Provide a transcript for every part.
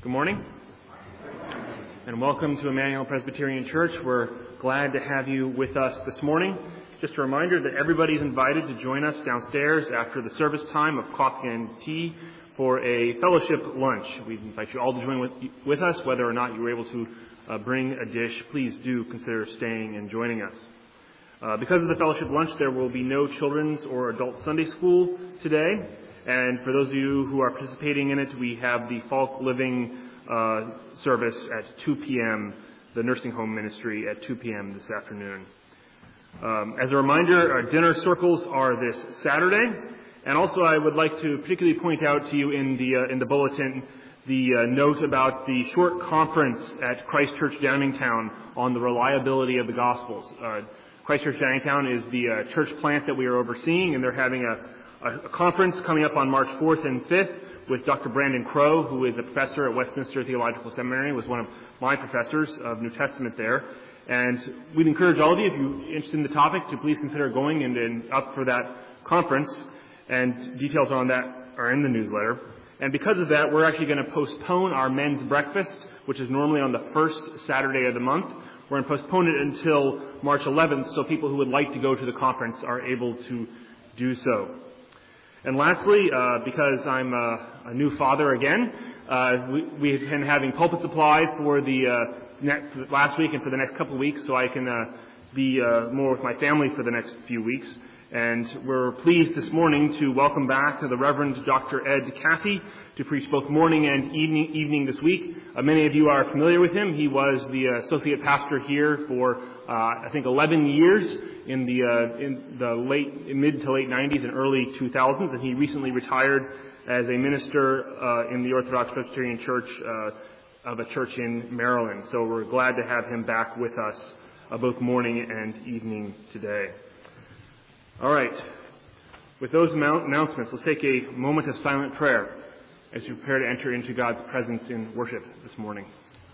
Good morning, and welcome to Emmanuel Presbyterian Church. We're glad to have you with us this morning. Just a reminder that everybody's invited to join us downstairs after the service time of coffee and tea for a fellowship lunch. We invite you all to join with us, whether or not you were able to bring a dish. Please do consider staying and joining us. Because of the fellowship lunch, there will be no children's or adult Sunday school today. And for those of you who are participating in it, we have the Falk Living service at 2 p.m., the nursing home ministry at 2 p.m. this afternoon. As a reminder, our dinner circles are this Saturday. And also I would like to particularly point out to you in the bulletin the note about the short conference at Christ Church Downingtown on the reliability of the Gospels. Christ Church Downingtown is the church plant that we are overseeing, and they're having a conference coming up on March 4th and 5th with Dr. Brandon Crow, who is a professor at Westminster Theological Seminary, was one of my professors of New Testament there. And we'd encourage all of you, if you're interested in the topic, to please consider going and up for that conference. And details on that are in the newsletter. And because of that, we're actually going to postpone our men's breakfast, which is normally on the first Saturday of the month. We're going to postpone it until March 11th, so people who would like to go to the conference are able to do so. And lastly, because I'm a new father again, we've been having pulpit supply for the last week and for the next couple of weeks, so I can be more with my family for the next few weeks. And we're pleased this morning to welcome back the Reverend Dr. Ed Cathy to preach both morning and evening this week. Many of you are familiar with him. He was the associate pastor here for, I think, 11 years in the mid to late 90s and early 2000s, and he recently retired as a minister in the Orthodox Presbyterian Church of a church in Maryland. So we're glad to have him back with us both morning and evening today. All right. With those announcements, let's take a moment of silent prayer as we prepare to enter into God's presence in worship this morning.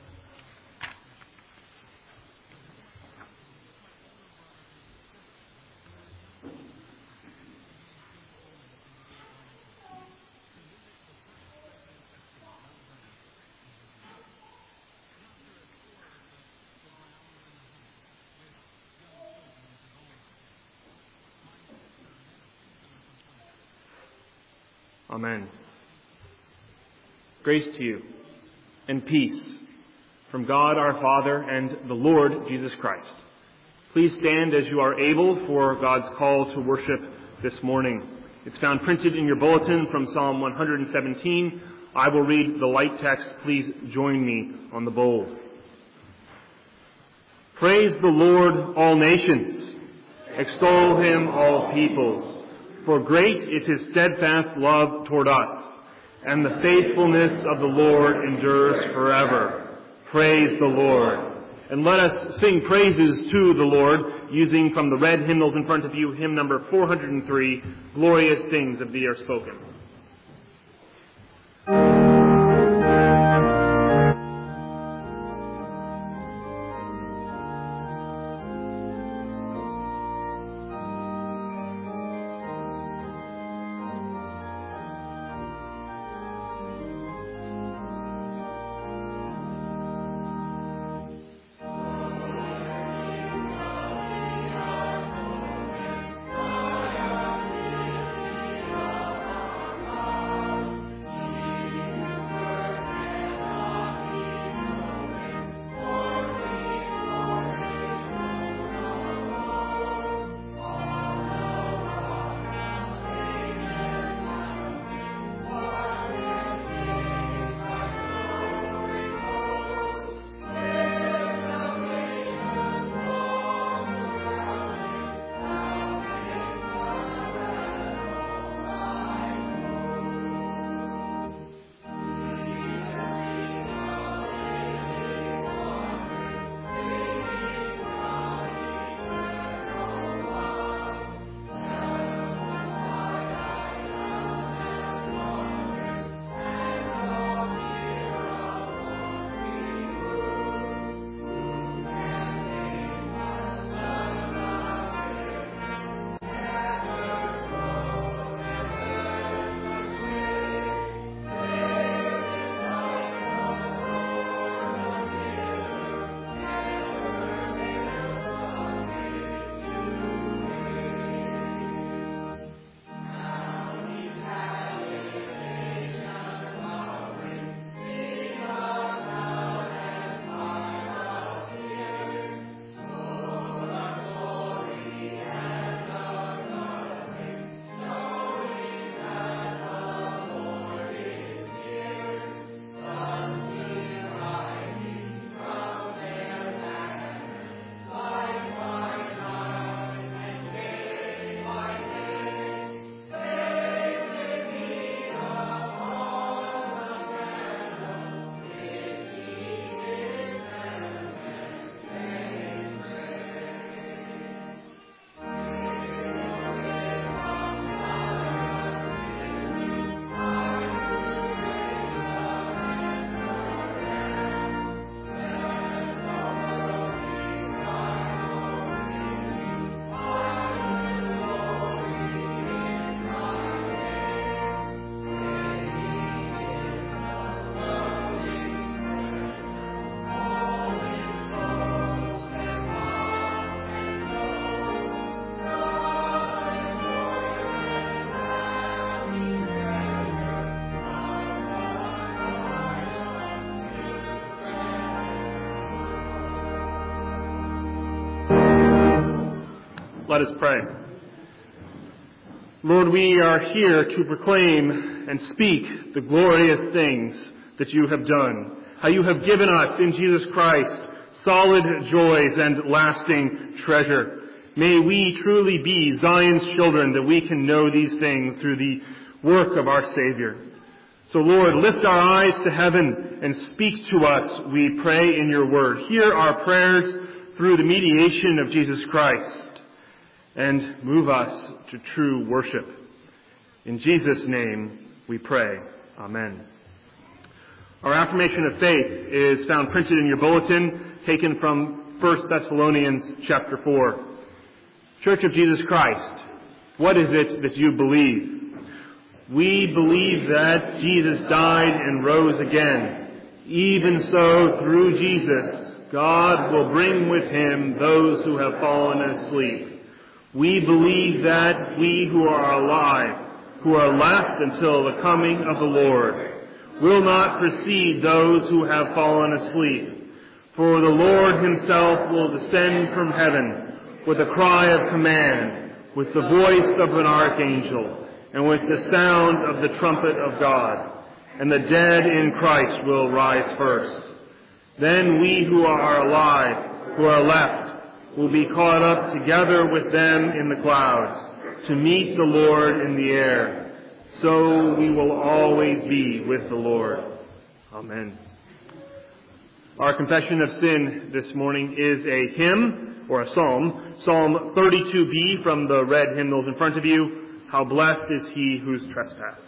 Amen. Grace to you and peace from God our Father and the Lord Jesus Christ. Please stand as you are able for God's call to worship this morning. It's found printed in your bulletin from Psalm 117. I will read the light text. Please join me on the bold. Praise the Lord, all nations. Extol him, all peoples. For great is his steadfast love toward us, and the faithfulness of the Lord endures forever. Praise the Lord. And let us sing praises to the Lord, using from the red hymnals in front of you, hymn number 403, Glorious Things of Thee Are Spoken. Let us pray. Lord, we are here to proclaim and speak the glorious things that you have done, how you have given us in Jesus Christ solid joys and lasting treasure. May we truly be Zion's children, that we can know these things through the work of our Savior. So Lord, lift our eyes to heaven and speak to us, we pray, in your word. Hear our prayers through the mediation of Jesus Christ, and move us to true worship. In Jesus' name we pray. Amen. Our affirmation of faith is found printed in your bulletin, taken from 1 Thessalonians chapter 4. Church of Jesus Christ, what is it that you believe? We believe that Jesus died and rose again. Even so, through Jesus, God will bring with him those who have fallen asleep. We believe that we who are alive, who are left until the coming of the Lord, will not precede those who have fallen asleep. For the Lord himself will descend from heaven with a cry of command, with the voice of an archangel, and with the sound of the trumpet of God. And the dead in Christ will rise first. Then we who are alive, who are left, will be caught up together with them in the clouds to meet the Lord in the air. So we will always be with the Lord. Amen. Our confession of sin this morning is a hymn or a psalm, Psalm 32b from the red hymnals in front of you. How blessed is he whose trespass.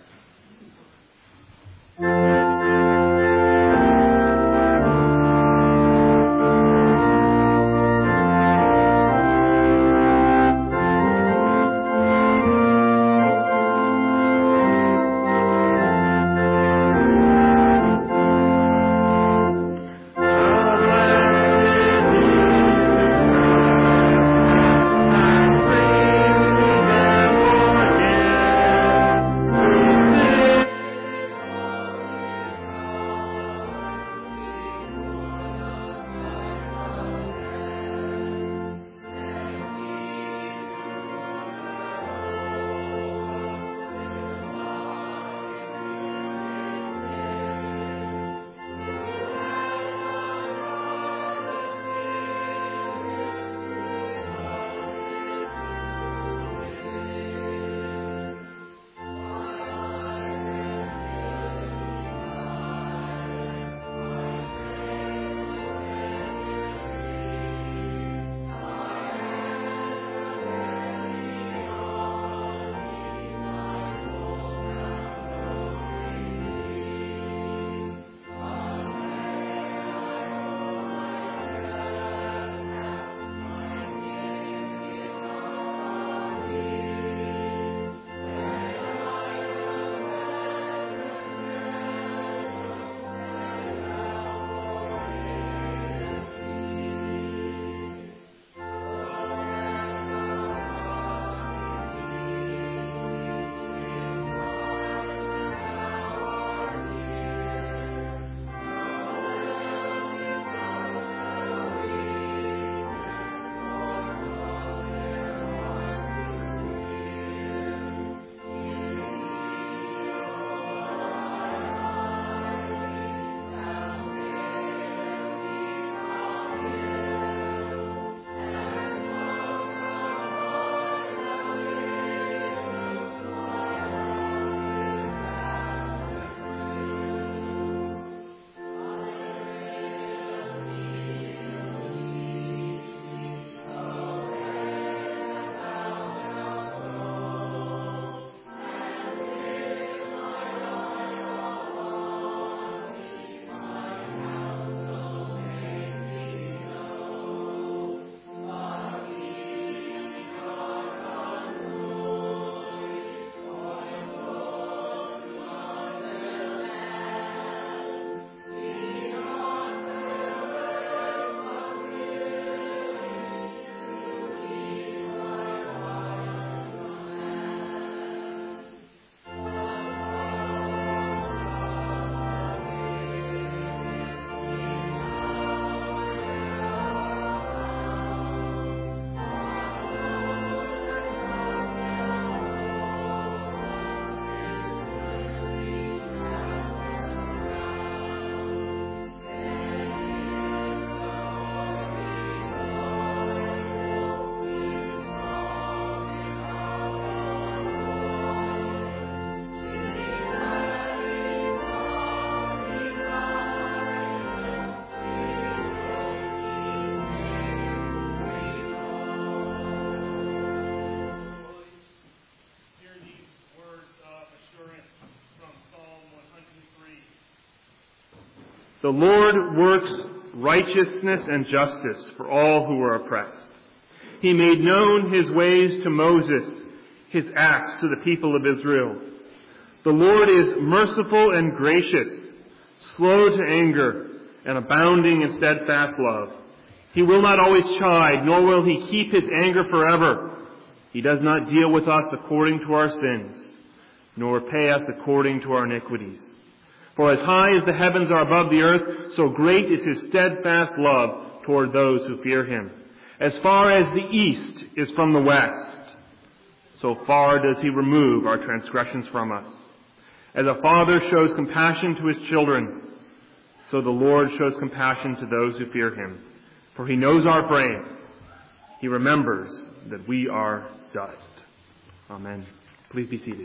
The Lord works righteousness and justice for all who are oppressed. He made known his ways to Moses, his acts to the people of Israel. The Lord is merciful and gracious, slow to anger, and abounding in steadfast love. He will not always chide, nor will he keep his anger forever. He does not deal with us according to our sins, nor repay us according to our iniquities. For as high as the heavens are above the earth, so great is his steadfast love toward those who fear him. As far as the east is from the west, so far does he remove our transgressions from us. As a father shows compassion to his children, so the Lord shows compassion to those who fear him. For he knows our frame. He remembers that we are dust. Amen. Please be seated.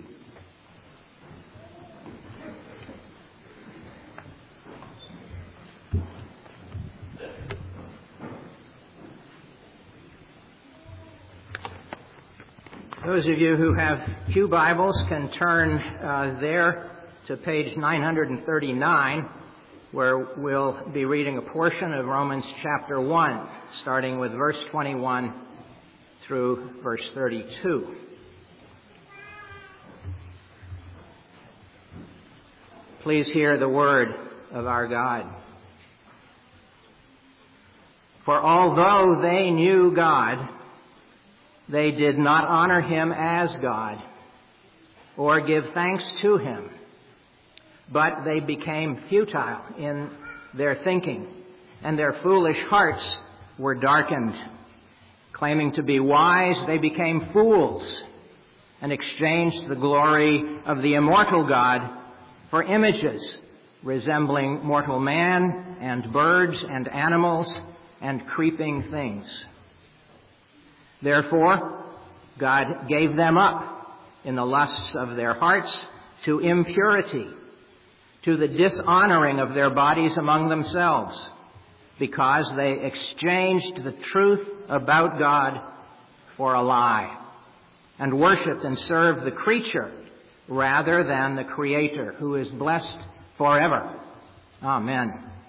Those of you who have pew Bibles can turn there to page 939, where we'll be reading a portion of Romans chapter 1, starting with verse 21 through verse 32. Please hear the word of our God. For although they knew God, they did not honor him as God or give thanks to him, but they became futile in their thinking, and their foolish hearts were darkened. Claiming to be wise, they became fools and exchanged the glory of the immortal God for images resembling mortal man and birds and animals and creeping things. Therefore, God gave them up in the lusts of their hearts to impurity, to the dishonoring of their bodies among themselves, because they exchanged the truth about God for a lie, and worshipped and served the creature rather than the Creator, who is blessed forever. Amen.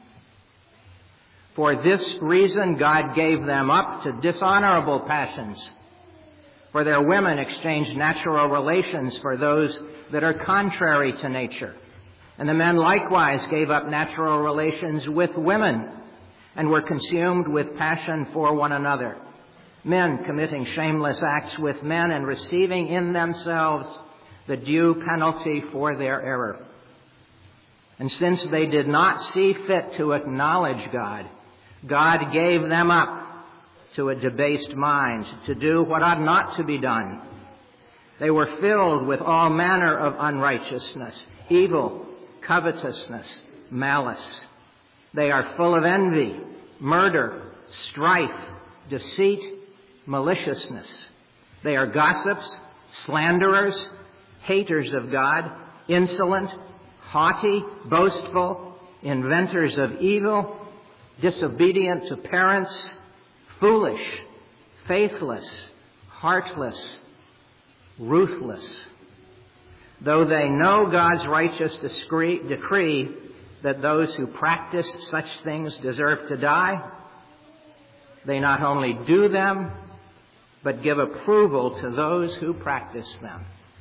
For this reason, God gave them up to dishonorable passions. For their women exchanged natural relations for those that are contrary to nature. And the men likewise gave up natural relations with women and were consumed with passion for one another. Men committing shameless acts with men and receiving in themselves the due penalty for their error. And since they did not see fit to acknowledge God, God gave them up to a debased mind to do what ought not to be done. They were filled with all manner of unrighteousness, evil, covetousness, malice. They are full of envy, murder, strife, deceit, maliciousness. They are gossips, slanderers, haters of God, insolent, haughty, boastful, inventors of evil, disobedient to parents, foolish, faithless, heartless, ruthless. Though they know God's righteous decree that those who practice such things deserve to die, they not only do them, but give approval to those who practice them.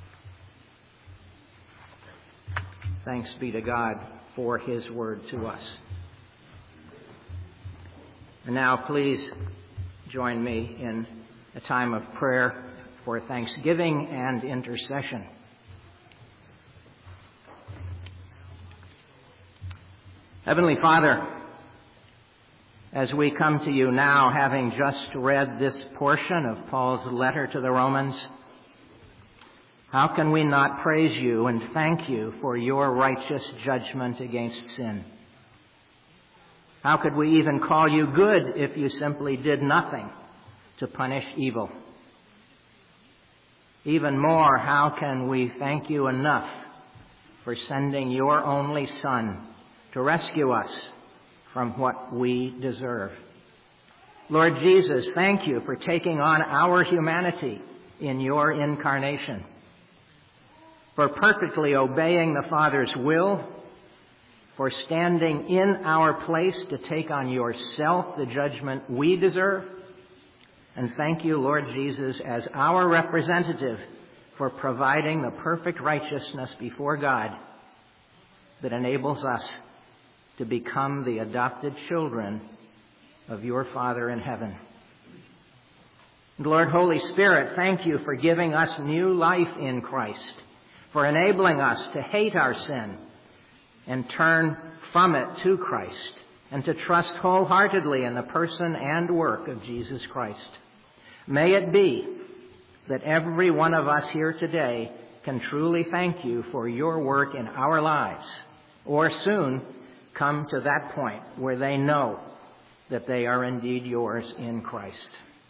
Thanks be to God for his word to us. And now please join me in a time of prayer for thanksgiving and intercession. Heavenly Father, as we come to you now, having just read this portion of Paul's letter to the Romans, how can we not praise you and thank you for your righteous judgment against sin? How could we even call you good if you simply did nothing to punish evil? Even more, how can we thank you enough for sending your only Son to rescue us from what we deserve? Lord Jesus, thank you for taking on our humanity in your incarnation, for perfectly obeying the Father's will, for standing in our place to take on yourself the judgment we deserve. And thank you, Lord Jesus, as our representative for providing the perfect righteousness before God that enables us to become the adopted children of your Father in heaven. And Lord, Holy Spirit, thank you for giving us new life in Christ, for enabling us to hate our sin and turn from it to Christ, and to trust wholeheartedly in the person and work of Jesus Christ. May it be that every one of us here today can truly thank you for your work in our lives, or soon come to that point where they know that they are indeed yours in Christ.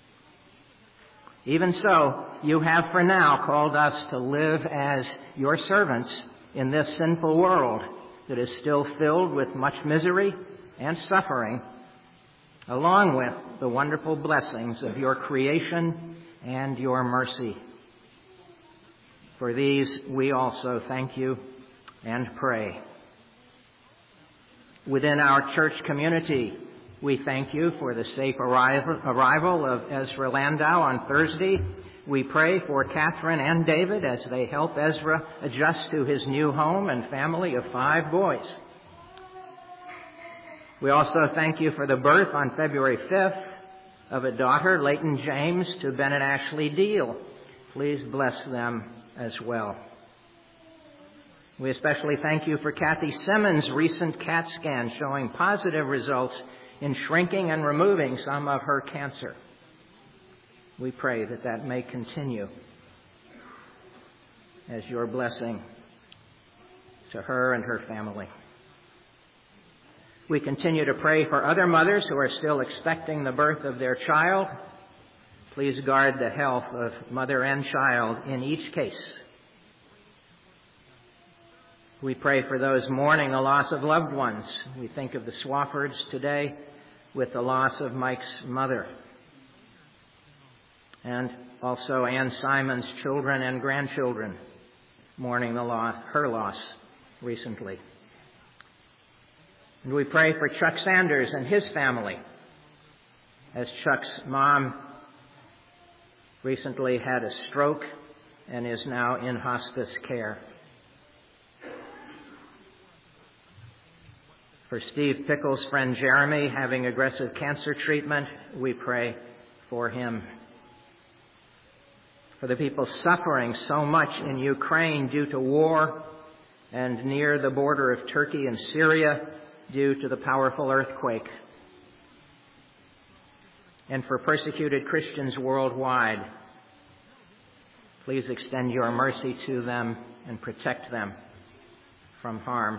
Even so, you have for now called us to live as your servants in this sinful world that is still filled with much misery and suffering, along with the wonderful blessings of your creation and your mercy. For these we also thank you and pray. Within our church community, we thank you for the safe arrival of Ezra Landau on Thursday. We pray for Catherine and David as they help Ezra adjust to his new home and family of 5 boys. We also thank you for the birth on February 5th of a daughter, Leighton James, to Ben and Ashley Deal. Please bless them as well. We especially thank you for Kathy Simmons' recent CAT scan showing positive results in shrinking and removing some of her cancer. We pray that that may continue as your blessing to her and her family. We continue to pray for other mothers who are still expecting the birth of their child. Please guard the health of mother and child in each case. We pray for those mourning the loss of loved ones. We think of the Swaffords today with the loss of Mike's mother. And also Ann Simon's children and grandchildren mourning her loss recently. And we pray for Chuck Sanders and his family, as Chuck's mom recently had a stroke and is now in hospice care. For Steve Pickles' friend Jeremy having aggressive cancer treatment, we pray for him. For the people suffering so much in Ukraine due to war and near the border of Turkey and Syria due to the powerful earthquake. And for persecuted Christians worldwide, please extend your mercy to them and protect them from harm.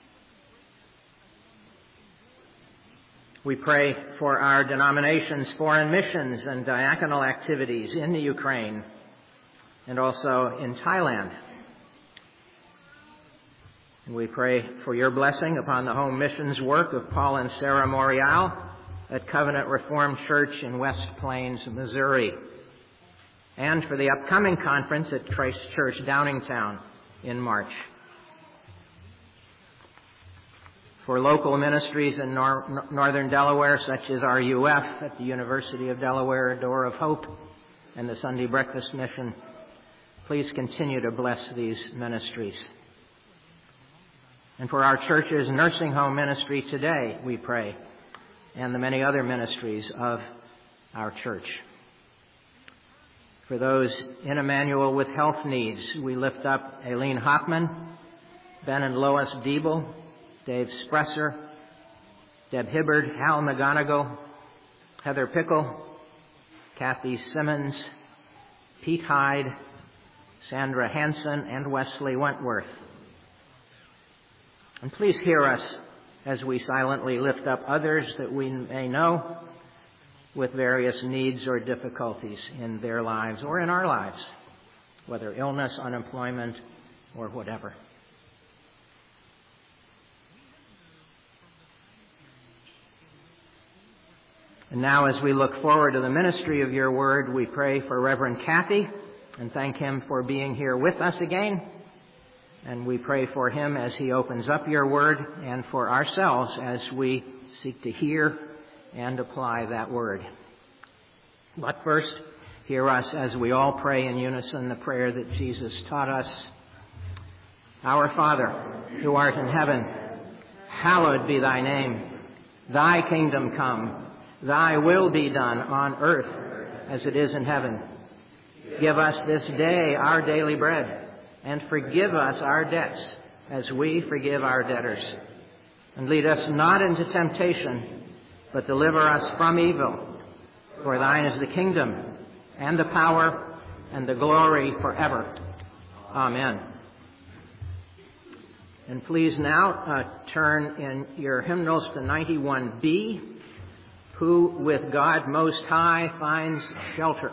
We pray for our denomination's foreign missions and diaconal activities in the Ukraine and also in Thailand. And we pray for your blessing upon the home missions work of Paul and Sarah Morial at Covenant Reformed Church in West Plains, Missouri, and for the upcoming conference at Christ Church Downingtown in March. For local ministries in northern Delaware, such as RUF at the University of Delaware, Door of Hope, and the Sunday Breakfast Mission, please continue to bless these ministries. And for our church's nursing home ministry today, we pray, and the many other ministries of our church. For those in Emmanuel with health needs, we lift up Aileen Hoffman, Ben and Lois Diebel, Dave Spresser, Deb Hibbard, Hal McGonigal, Heather Pickle, Kathy Simmons, Pete Hyde, Sandra Hansen, and Wesley Wentworth. And please hear us as we silently lift up others that we may know with various needs or difficulties in their lives or in our lives, whether illness, unemployment, or whatever. And now, as we look forward to the ministry of your word, we pray for Reverend Kathy and thank him for being here with us again. And we pray for him as he opens up your word, and for ourselves as we seek to hear and apply that word. But first, hear us as we all pray in unison the prayer that Jesus taught us. Our Father, who art in heaven, hallowed be thy name. Thy kingdom come, thy will be done on earth as it is in heaven. Give us this day our daily bread, and forgive us our debts as we forgive our debtors. And lead us not into temptation, but deliver us from evil. For thine is the kingdom, and the power, and the glory forever. Amen. And please now turn in your hymnals to 91B, Who with God Most High finds shelter.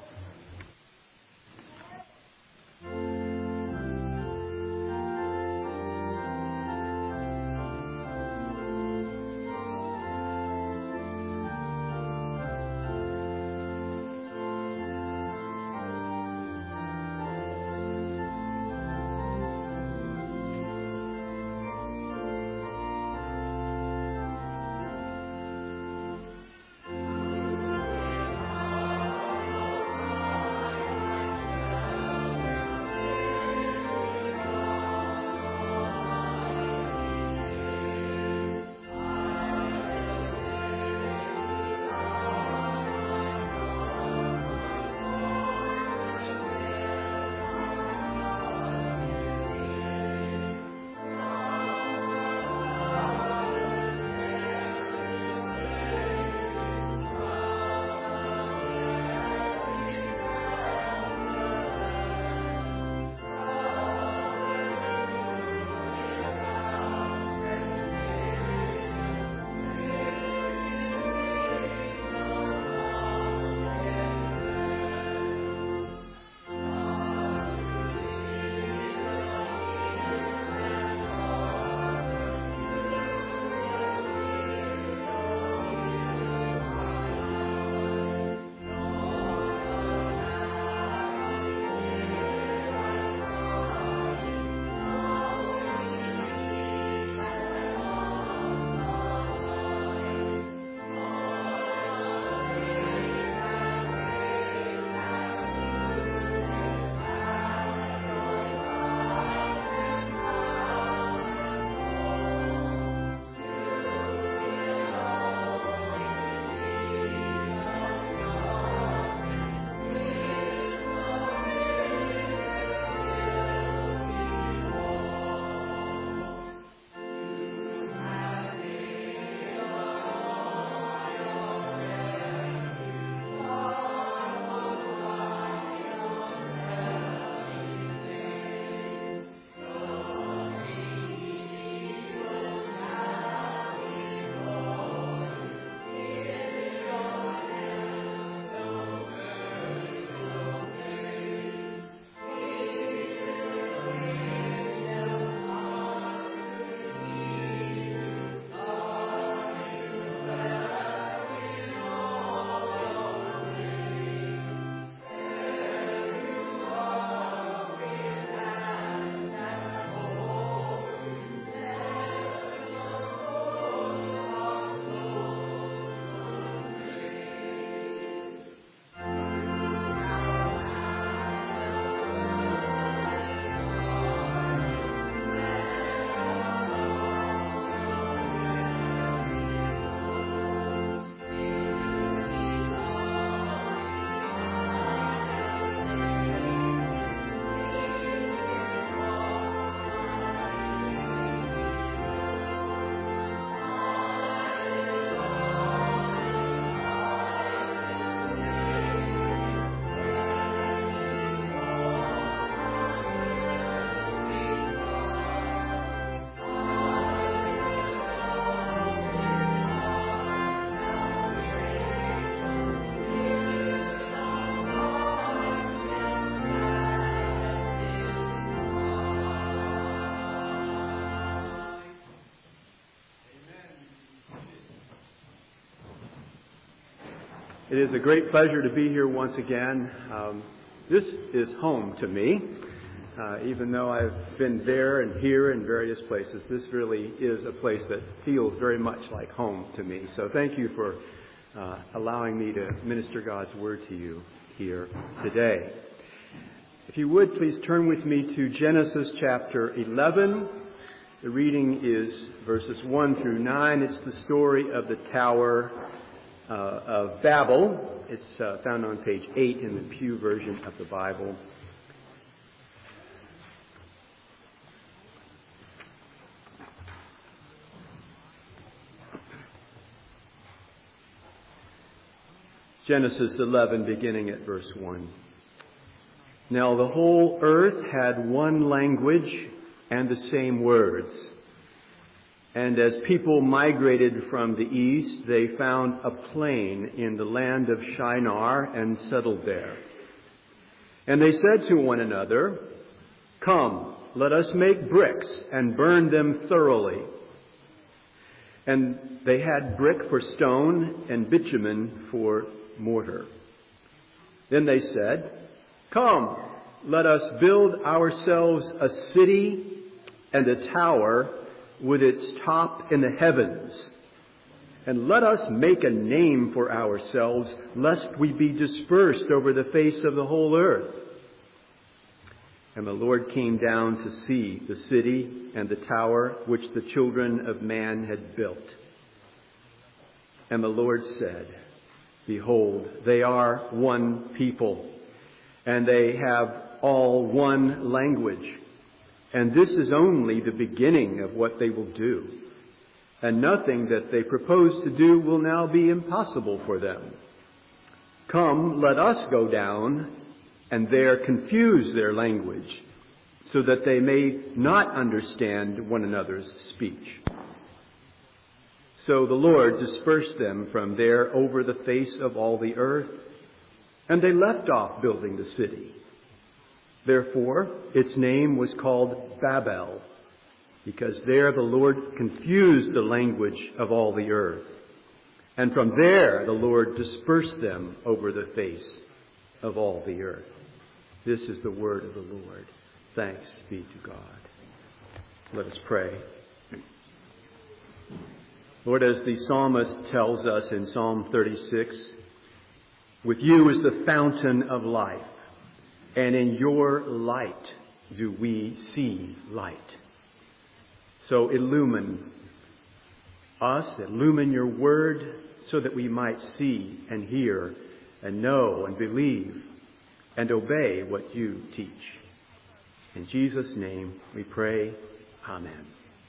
It is a great pleasure to be here once again. This is home to me. Even though I've been there and here in various places, this really is a place that feels very much like home to me. So thank you for allowing me to minister God's Word to you here today. If you would, please turn with me to Genesis chapter 11. The reading is verses 1 through 9. It's the story of the Tower of Babel. It's found on page 8 in the Pew version of the Bible. Genesis 11, beginning at verse 1. Now the whole earth had one language and the same words. And as people migrated from the east, they found a plain in the land of Shinar and settled there. And they said to one another, "Come, let us make bricks and burn them thoroughly." And they had brick for stone and bitumen for mortar. Then they said, "Come, let us build ourselves a city and a tower with its top in the heavens. And let us make a name for ourselves, lest we be dispersed over the face of the whole earth." And the Lord came down to see the city and the tower which the children of man had built. And the Lord said, "Behold, they are one people, and they have all one language. And this is only the beginning of what they will do. And nothing that they propose to do will now be impossible for them. Come, let us go down and there confuse their language, so that they may not understand one another's speech." So the Lord dispersed them from there over the face of all the earth, and they left off building the city. Therefore, its name was called Babel, because there the Lord confused the language of all the earth. And from there the Lord dispersed them over the face of all the earth. This is the word of the Lord. Thanks be to God. Let us pray. Lord, as the psalmist tells us in Psalm 36, "With you is the fountain of life, and in your light do we see light." So illumine us, illumine your word, so that we might see and hear and know and believe and obey what you teach. In Jesus' name we pray. Amen.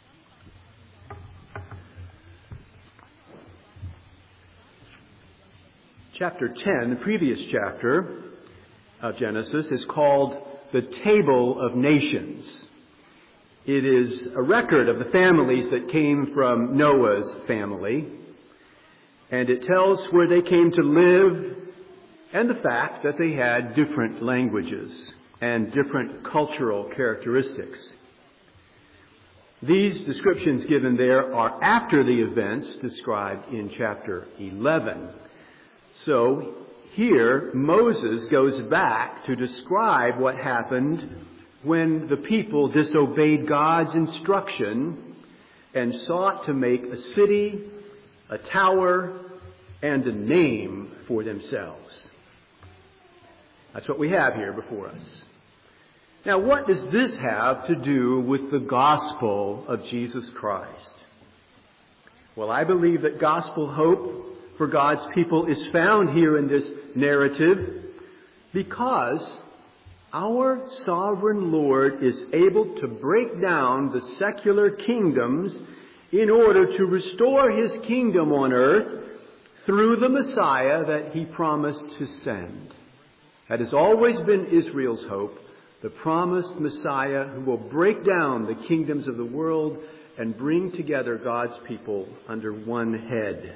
Chapter 10, the previous chapter of Genesis, is called the Table of Nations. It is a record of the families that came from Noah's family, and it tells where they came to live and the fact that they had different languages and different cultural characteristics. These descriptions given there are after the events described in chapter 11. So here, Moses goes back to describe what happened when the people disobeyed God's instruction and sought to make a city, a tower, and a name for themselves. That's what we have here before us. Now, what does this have to do with the gospel of Jesus Christ? Well, I believe that gospel hope for God's people is found here in this narrative because our sovereign Lord is able to break down the secular kingdoms in order to restore his kingdom on earth through the Messiah that he promised to send. That has always been Israel's hope, the promised Messiah who will break down the kingdoms of the world and bring together God's people under one head.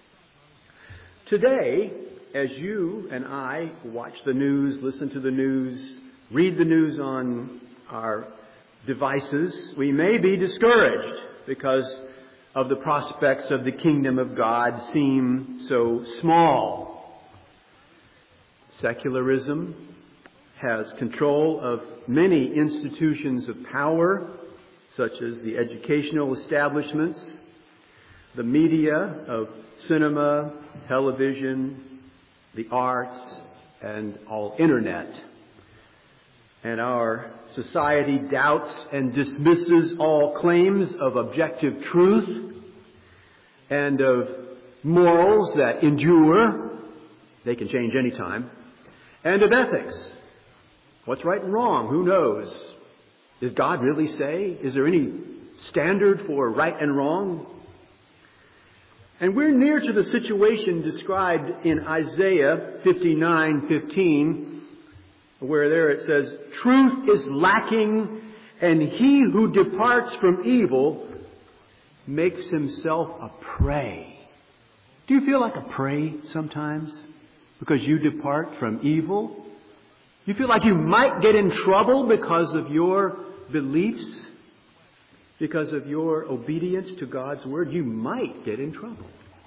Today, as you and I watch the news, listen to the news, read the news on our devices, we may be discouraged because of the prospects of the kingdom of God seem so small. Secularism has control of many institutions of power, such as the educational establishments, the media of cinema, television, the arts, and all internet. And our society doubts and dismisses all claims of objective truth and of morals that endure. They can change any time. And of ethics. What's right and wrong? Who knows? Does God really say? Is there any standard for right and wrong? And we're near to the situation described in Isaiah 59:15, where there it says, "Truth is lacking, and he who departs from evil makes himself a prey." Do you feel like a prey sometimes because you depart from evil? You feel like you might get in trouble because of your beliefs, because of your obedience to God's Word? You might get in trouble.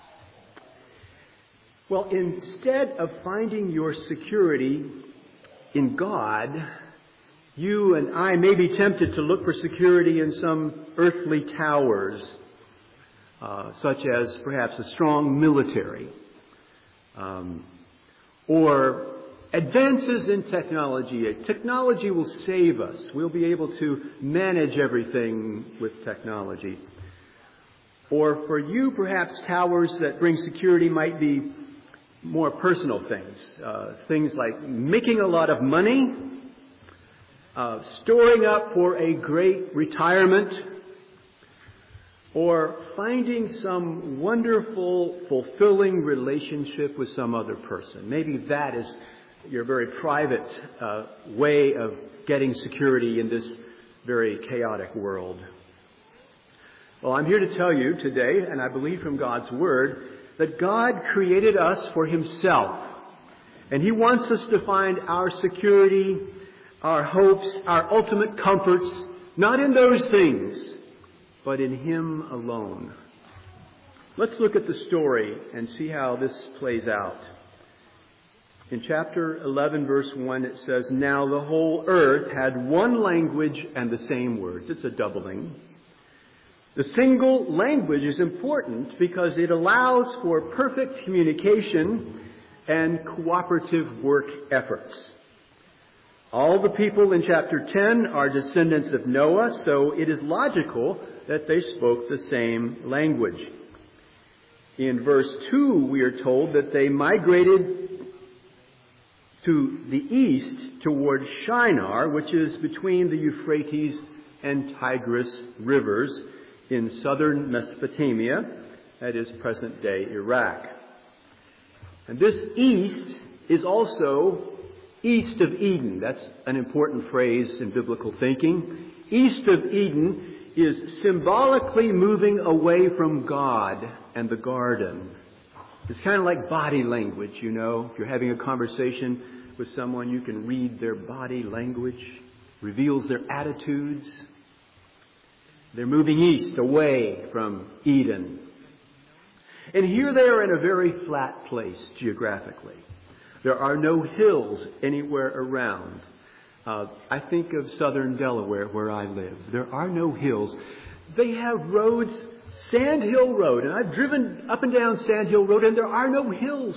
Well, instead of finding your security in God, you and I may be tempted to look for security in some earthly towers, such as perhaps a strong military, or advances in technology. Technology will save us. We'll be able to manage everything with technology. Or for you, perhaps towers that bring security might be more personal things. Things like making a lot of money, storing up for a great retirement, or finding some wonderful, fulfilling relationship with some other person. Maybe that is your very private way of getting security in this very chaotic world. Well, I'm here to tell you today, and I believe from God's Word, that God created us for Himself. And He wants us to find our security, our hopes, our ultimate comforts, not in those things, but in Him alone. Let's look at the story and see how this plays out. In chapter 11, verse 1, it says, "Now the whole earth had one language and the same words." It's a doubling. The single language is important because it allows for perfect communication and cooperative work efforts. All the people in chapter 10 are descendants of Noah, so it is logical that they spoke the same language. In verse 2, we are told that they migrated to the east toward Shinar, which is between the Euphrates and Tigris rivers in southern Mesopotamia, that is present-day Iraq. And this east is also east of Eden. That's an important phrase in biblical thinking. East of Eden is symbolically moving away from God and the garden. It's kind of like body language, you know. If you're having a conversation with someone, you can read their body language, reveals their attitudes. They're moving east, away from Eden. And here they are in a very flat place geographically. There are no hills anywhere around. I think of southern Delaware where I live. There are no hills. They have roads, Sand Hill Road, and I've driven up and down Sand Hill Road, and there are no hills.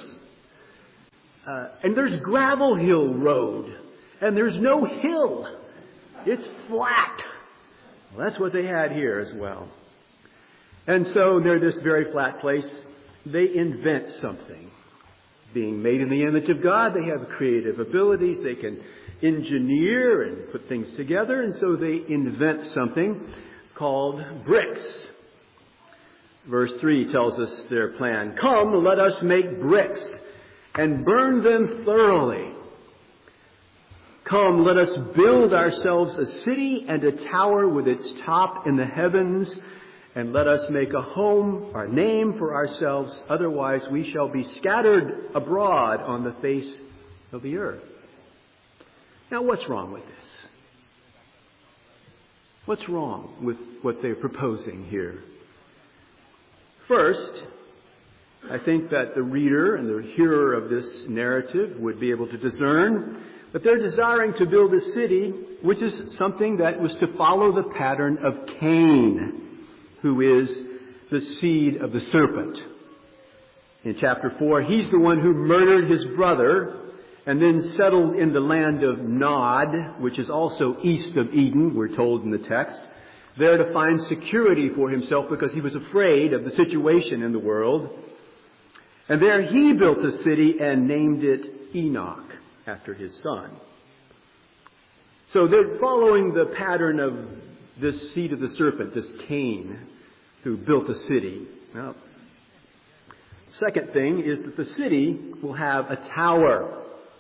And there's Gravel Hill Road, and there's no hill. It's flat. Well, that's what they had here as well. And so they're this very flat place. They invent something. Being made in the image of God, they have creative abilities. They can engineer and put things together. And so they invent something called bricks. Verse 3 tells us their plan. "Come, let us make bricks and burn them thoroughly. Come, let us build ourselves a city and a tower with its top in the heavens, and let us make a home, or name for ourselves, otherwise we shall be scattered abroad on the face of the earth." Now, what's wrong with this? What's wrong with what they're proposing here? First, I think that the reader and the hearer of this narrative would be able to discern But they're desiring to build a city, which is something that was to follow the pattern of Cain, who is the seed of the serpent. In chapter 4, he's the one who murdered his brother and then settled in the land of Nod, which is also east of Eden, we're told in the text, there to find security for himself because he was afraid of the situation in the world. And there he built a city and named it Enoch, after his son. So they're following the pattern of this seed of the serpent, this Cain, who built a city. Now, second thing is that the city will have a tower.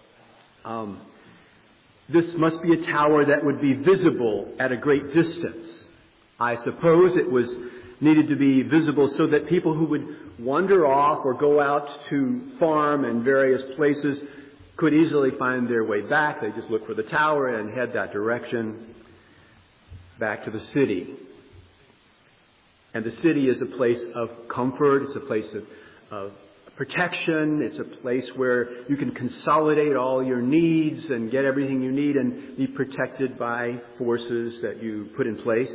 This must be a tower that would be visible at a great distance. I suppose it was needed to be visible so that people who would wander off or go out to farm in various places could easily find their way back. They just look for the tower and head that direction back to the city. And the city is a place of comfort. It's a place of protection. It's a place where you can consolidate all your needs and get everything you need and be protected by forces that you put in place.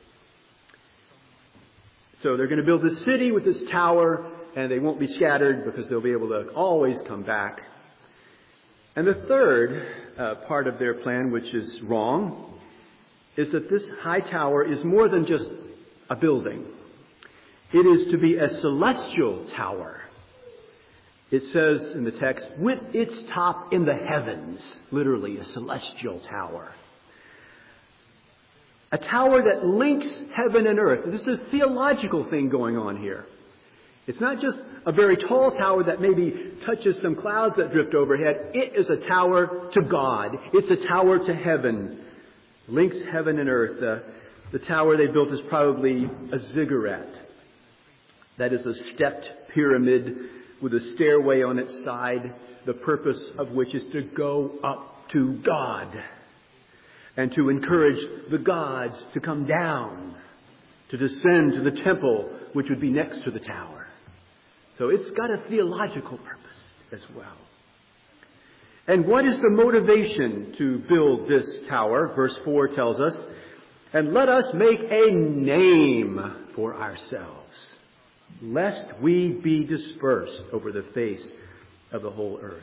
So they're going to build this city with this tower, and they won't be scattered because they'll be able to always come back. And the third part of their plan, which is wrong, is that this high tower is more than just a building. It is to be a celestial tower. It says in the text, with its top in the heavens, literally a celestial tower. A tower that links heaven and earth. This is a theological thing going on here. It's not just a very tall tower that maybe touches some clouds that drift overhead. It is a tower to God. It's a tower to heaven. Links heaven and earth. The tower they built is probably a ziggurat. That is a stepped pyramid with a stairway on its side, the purpose of which is to go up to God and to encourage the gods to come down, to descend to the temple, which would be next to the tower. So it's got a theological purpose as well. And what is the motivation to build this tower? Verse 4 tells us, and let us make a name for ourselves, lest we be dispersed over the face of the whole earth.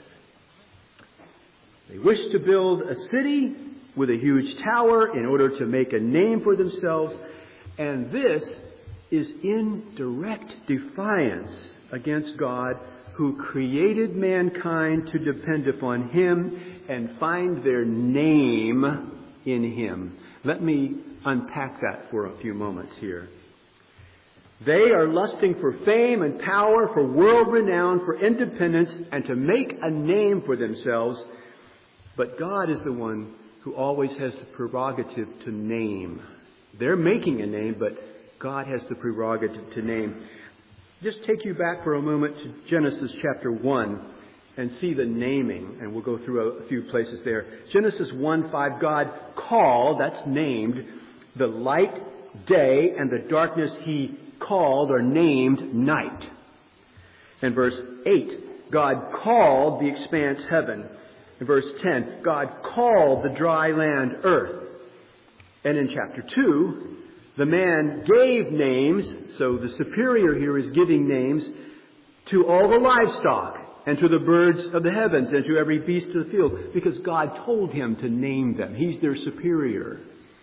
They wish to build a city with a huge tower in order to make a name for themselves, and this is in direct defiance against God, who created mankind to depend upon Him and find their name in Him. Let me unpack that for a few moments here. They are lusting for fame and power, for world renown, for independence, and to make a name for themselves. But God is the one who always has the prerogative to name. They're making a name, but God has the prerogative to name. Just take you back for a moment to Genesis chapter 1 and see the naming, and we'll go through a few places there. Genesis 1:5, God called, that's named, the light day, and the darkness He called or named night. In verse 8, God called the expanse heaven. In verse 10, God called the dry land earth. And in chapter 2, the man gave names, so the superior here is giving names to all the livestock and to the birds of the heavens and to every beast of the field, because God told him to name them. He's their superior.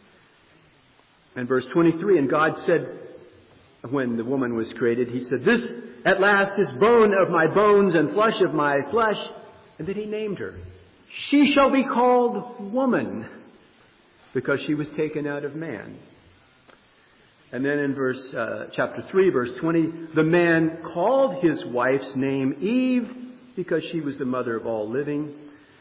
And verse 23, and God said, when the woman was created, He said, this at last is bone of my bones and flesh of my flesh. And then He named her. She shall be called woman, because she was taken out of man. And then in chapter 3, verse 20, the man called his wife's name Eve, because she was the mother of all living.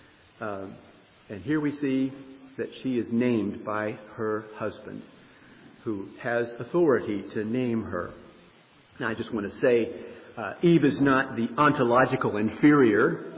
And here we see that she is named by her husband, who has authority to name her. Now, I just want to say, Eve is not the ontological inferior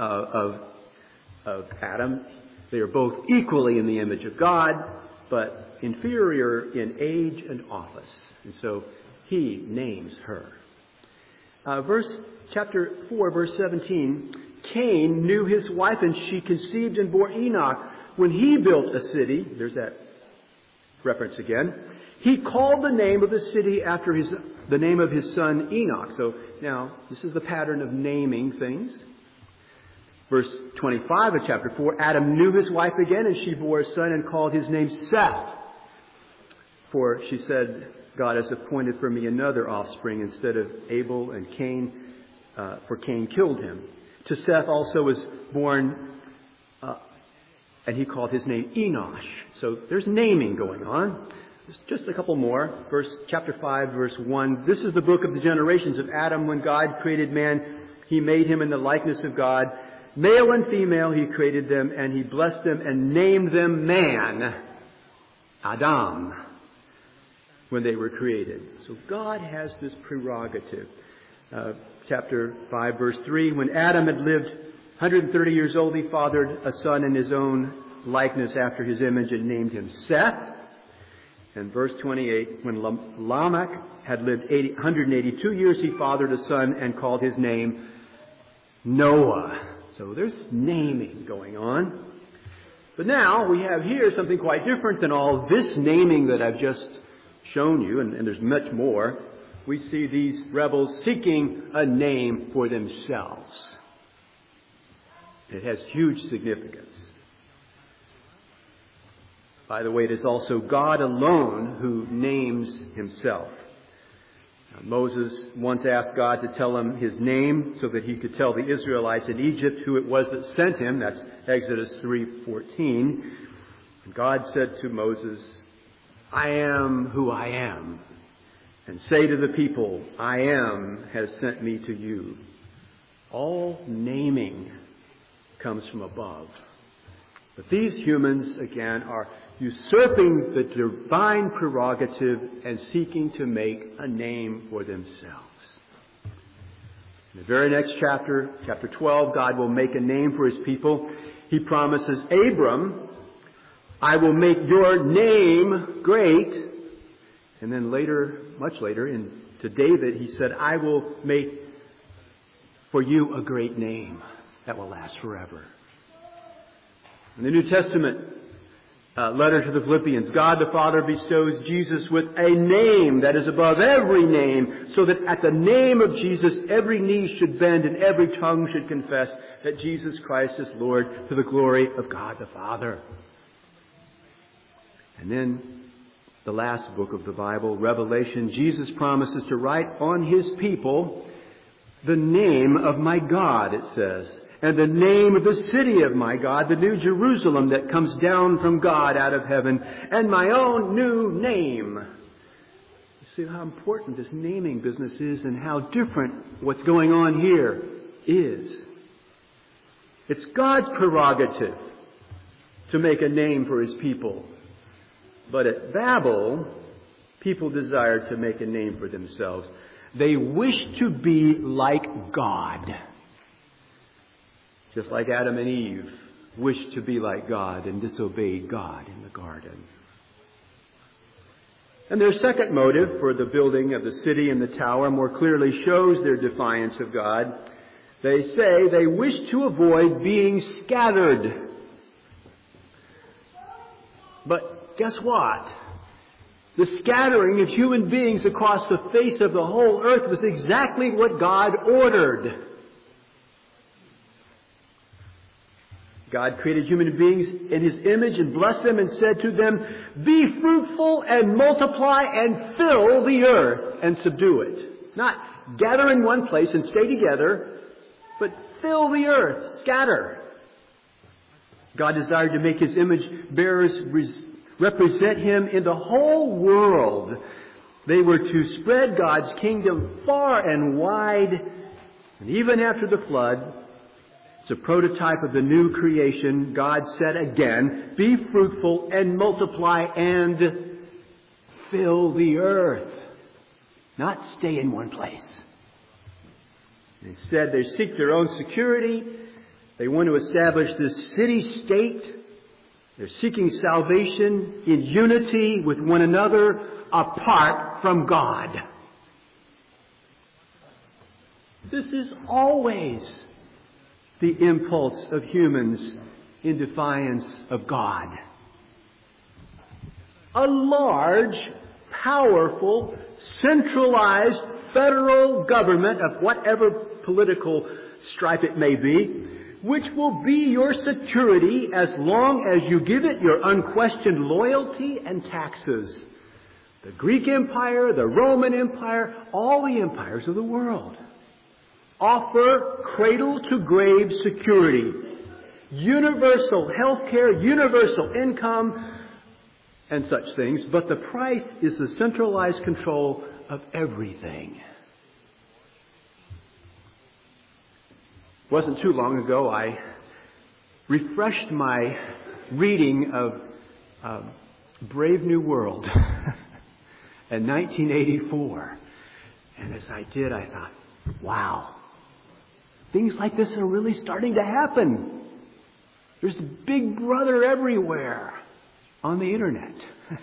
of Adam. They are both equally in the image of God, but inferior in age and office. And so He names her. Chapter 4, verse 17, Cain knew his wife, and she conceived and bore Enoch. When he built a city, there's that reference again, he called the name of the city after the name of his son Enoch. So now, this is the pattern of naming things. Verse 25 of chapter 4, Adam knew his wife again, and she bore a son and called his name Seth. For she said, God has appointed for me another offspring instead of Abel and Cain, for Cain killed him. To Seth also was born, and he called his name Enosh. So there's naming going on. Just a couple more. Chapter 5, verse 1. This is the book of the generations of Adam. When God created man, he made him in the likeness of God. Male and female, he created them, and he blessed them and named them man, Adam, when they were created. So God has this prerogative. Chapter 5, verse 3. When Adam had lived 130 years old, he fathered a son in his own likeness after his image and named him Seth. And verse 28, when Lamech had lived 182 years, he fathered a son and called his name Noah. So there's naming going on. But now we have here something quite different than all this naming that I've just shown you, and there's much more. We see these rebels seeking a name for themselves. It has huge significance. By the way, it is also God alone who names himself. Moses once asked God to tell him his name so that he could tell the Israelites in Egypt who it was that sent him. That's Exodus 3:14. God said to Moses, I am who I am. And say to the people, I am has sent me to you. All naming comes from above. But these humans, again, are usurping the divine prerogative and seeking to make a name for themselves. In the very next chapter, chapter 12, God will make a name for his people. He promises Abram, I will make your name great. And then later, much later, to David, he said, I will make for you a great name that will last forever. In the New Testament letter to the Philippians, God the Father bestows Jesus with a name that is above every name, so that at the name of Jesus every knee should bend and every tongue should confess that Jesus Christ is Lord, to the glory of God the Father. And then the last book of the Bible, Revelation, Jesus promises to write on his people the name of my God, it says, and the name of the city of my God, the new Jerusalem that comes down from God out of heaven, and my own new name. You see how important this naming business is and how different what's going on here is. It's God's prerogative to make a name for his people. But at Babel, people desired to make a name for themselves. They wished to be like God. Just like Adam and Eve wished to be like God and disobeyed God in the garden. And their second motive for the building of the city and the tower more clearly shows their defiance of God. They say they wish to avoid being scattered. But guess what? The scattering of human beings across the face of the whole earth was exactly what God ordered. God created human beings in his image and blessed them and said to them, be fruitful and multiply and fill the earth and subdue it. Not gather in one place and stay together, but fill the earth, scatter. God desired to make his image bearers represent him in the whole world. They were to spread God's kingdom far and wide. And even after the flood, it's a prototype of the new creation. God said again, be fruitful and multiply and fill the earth. Not stay in one place. Instead, they seek their own security. They want to establish this city-state. They're seeking salvation in unity with one another apart from God. This is always the impulse of humans in defiance of God. A large, powerful, centralized federal government of whatever political stripe it may be, which will be your security as long as you give it your unquestioned loyalty and taxes. The Greek Empire, the Roman Empire, all the empires of the world offer cradle-to-grave security, universal health care, universal income, and such things, but the price is the centralized control of everything. It wasn't too long ago I refreshed my reading of Brave New World in 1984. And as I did, I thought, wow, things like this are really starting to happen. There's Big Brother everywhere on the internet.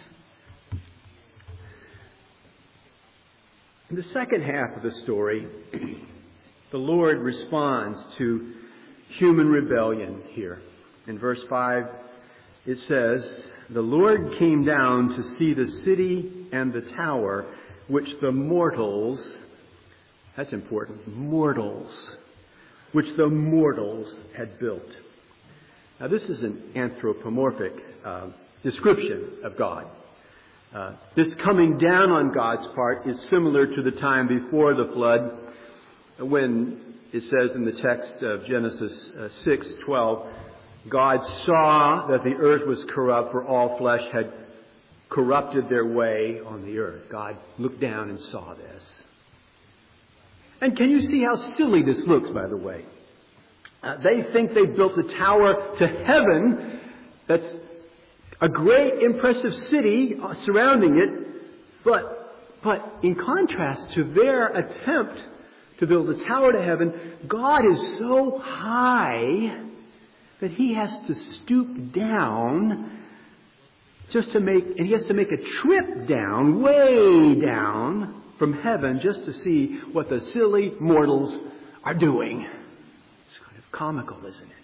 In the second half of the story, the Lord responds to human rebellion here. In verse 5, it says, "The Lord came down to see the city and the tower which the mortals," that's important, mortals, "which the mortals had built." Now this is an anthropomorphic description of God. This coming down on God's part is similar to the time before the flood, when it says in the text of Genesis 6:12, God saw that the earth was corrupt, for all flesh had corrupted their way on the earth. God looked down and saw this. And can you see how silly this looks, by the way? They think they built a tower to heaven that's a great, impressive city surrounding it, but in contrast to their attempt to build a tower to heaven, God is so high that He has to stoop down and He has to make a trip down, way down from heaven, just to see what the silly mortals are doing. It's kind of comical, isn't it?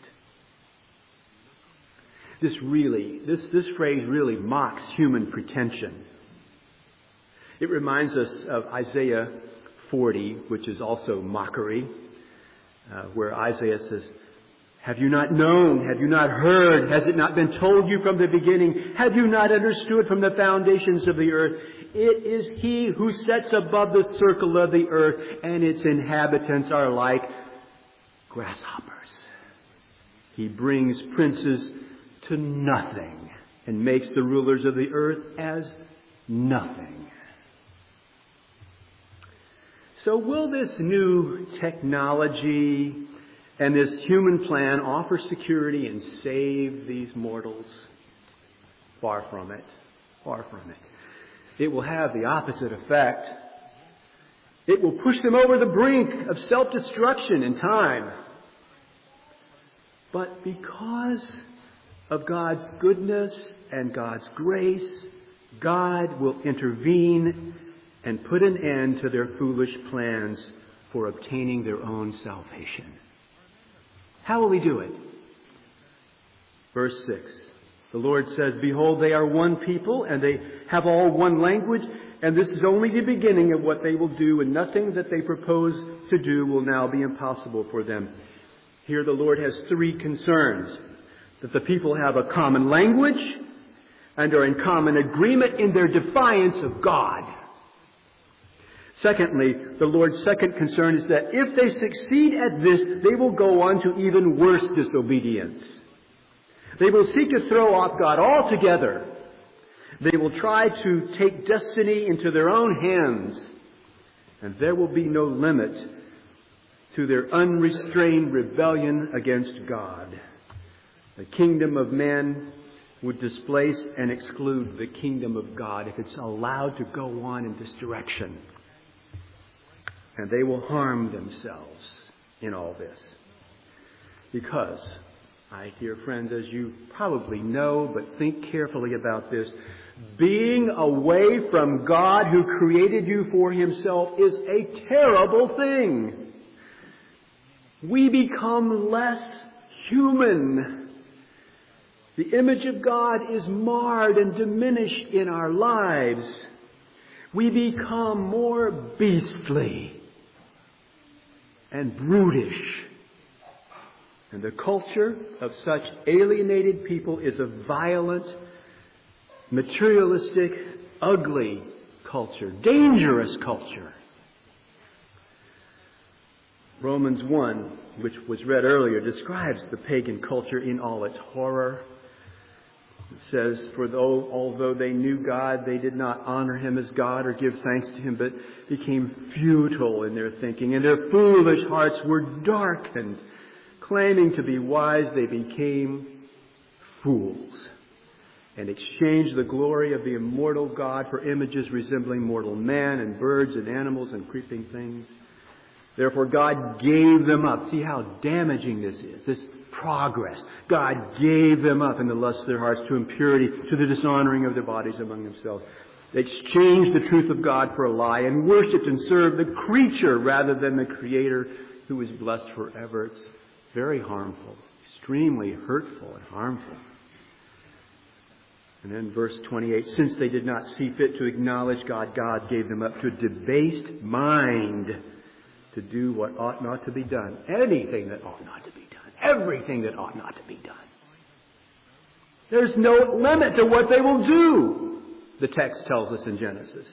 This phrase really mocks human pretension. It reminds us of Isaiah 40, which is also mockery, where Isaiah says, "Have you not known? Have you not heard? Has it not been told you from the beginning? Have you not understood from the foundations of the earth? It is He who sits above the circle of the earth, and its inhabitants are like grasshoppers. He brings princes to nothing and makes the rulers of the earth as nothing." So will this new technology and this human plan offer security and save these mortals? Far from it. Far from it. It will have the opposite effect. It will push them over the brink of self-destruction in time. But because of God's goodness and God's grace, God will intervene and put an end to their foolish plans for obtaining their own salvation. How will He do it? Verse 6. The Lord says, "Behold, they are one people, and they have all one language, and this is only the beginning of what they will do, and nothing that they propose to do will now be impossible for them." Here the Lord has three concerns: that the people have a common language and are in common agreement in their defiance of God. Secondly, the Lord's second concern is that if they succeed at this, they will go on to even worse disobedience. They will seek to throw off God altogether. They will try to take destiny into their own hands. And there will be no limit to their unrestrained rebellion against God. The kingdom of man would displace and exclude the kingdom of God if it's allowed to go on in this direction. And they will harm themselves in all this. Because, I hear friends, as you probably know, but think carefully about this, being away from God who created you for Himself is a terrible thing. We become less human. The image of God is marred and diminished in our lives. We become more beastly and brutish. And the culture of such alienated people is a violent, materialistic, ugly culture, dangerous culture. Romans 1, which was read earlier, describes the pagan culture in all its horror. It says, for although they knew God, they did not honor Him as God or give thanks to Him, but became futile in their thinking, and their foolish hearts were darkened. Claiming to be wise, they became fools and exchanged the glory of the immortal God for images resembling mortal man and birds and animals and creeping things. Therefore God gave them up. See how damaging this is, this progress. God gave them up in the lust of their hearts to impurity, to the dishonoring of their bodies among themselves. They exchanged the truth of God for a lie and worshipped and served the creature rather than the Creator, who is blessed forever. It's very harmful, extremely hurtful and harmful. And then verse 28, since they did not see fit to acknowledge God, God gave them up to a debased mind to do what ought not to be done. Anything that ought not to be done. Everything that ought not to be done. There's no limit to what they will do, the text tells us in Genesis.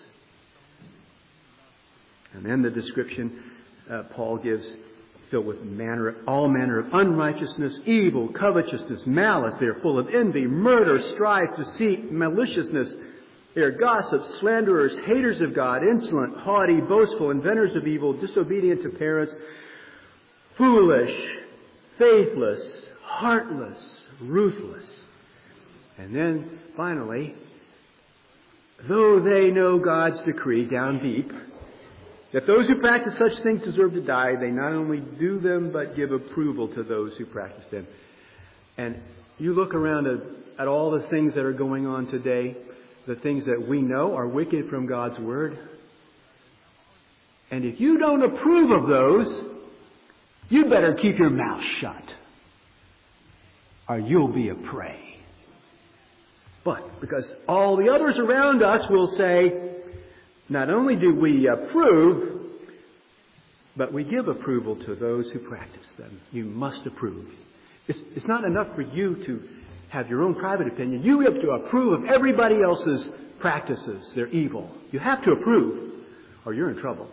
And then the description Paul gives, filled with all manner of unrighteousness, evil, covetousness, malice. They are full of envy, murder, strife, deceit, maliciousness. They are gossips, slanderers, haters of God, insolent, haughty, boastful, inventors of evil, disobedient to parents, foolish, faithless, heartless, ruthless. And then, finally, though they know God's decree down deep, that those who practice such things deserve to die, they not only do them, but give approval to those who practice them. And you look around at all the things that are going on today, the things that we know are wicked from God's Word. And if you don't approve of those, you better keep your mouth shut, or you'll be a prey. But because all the others around us will say, not only do we approve, but we give approval to those who practice them. You must approve. It's not enough for you to have your own private opinion. You have to approve of everybody else's practices. They're evil. You have to approve, or you're in trouble.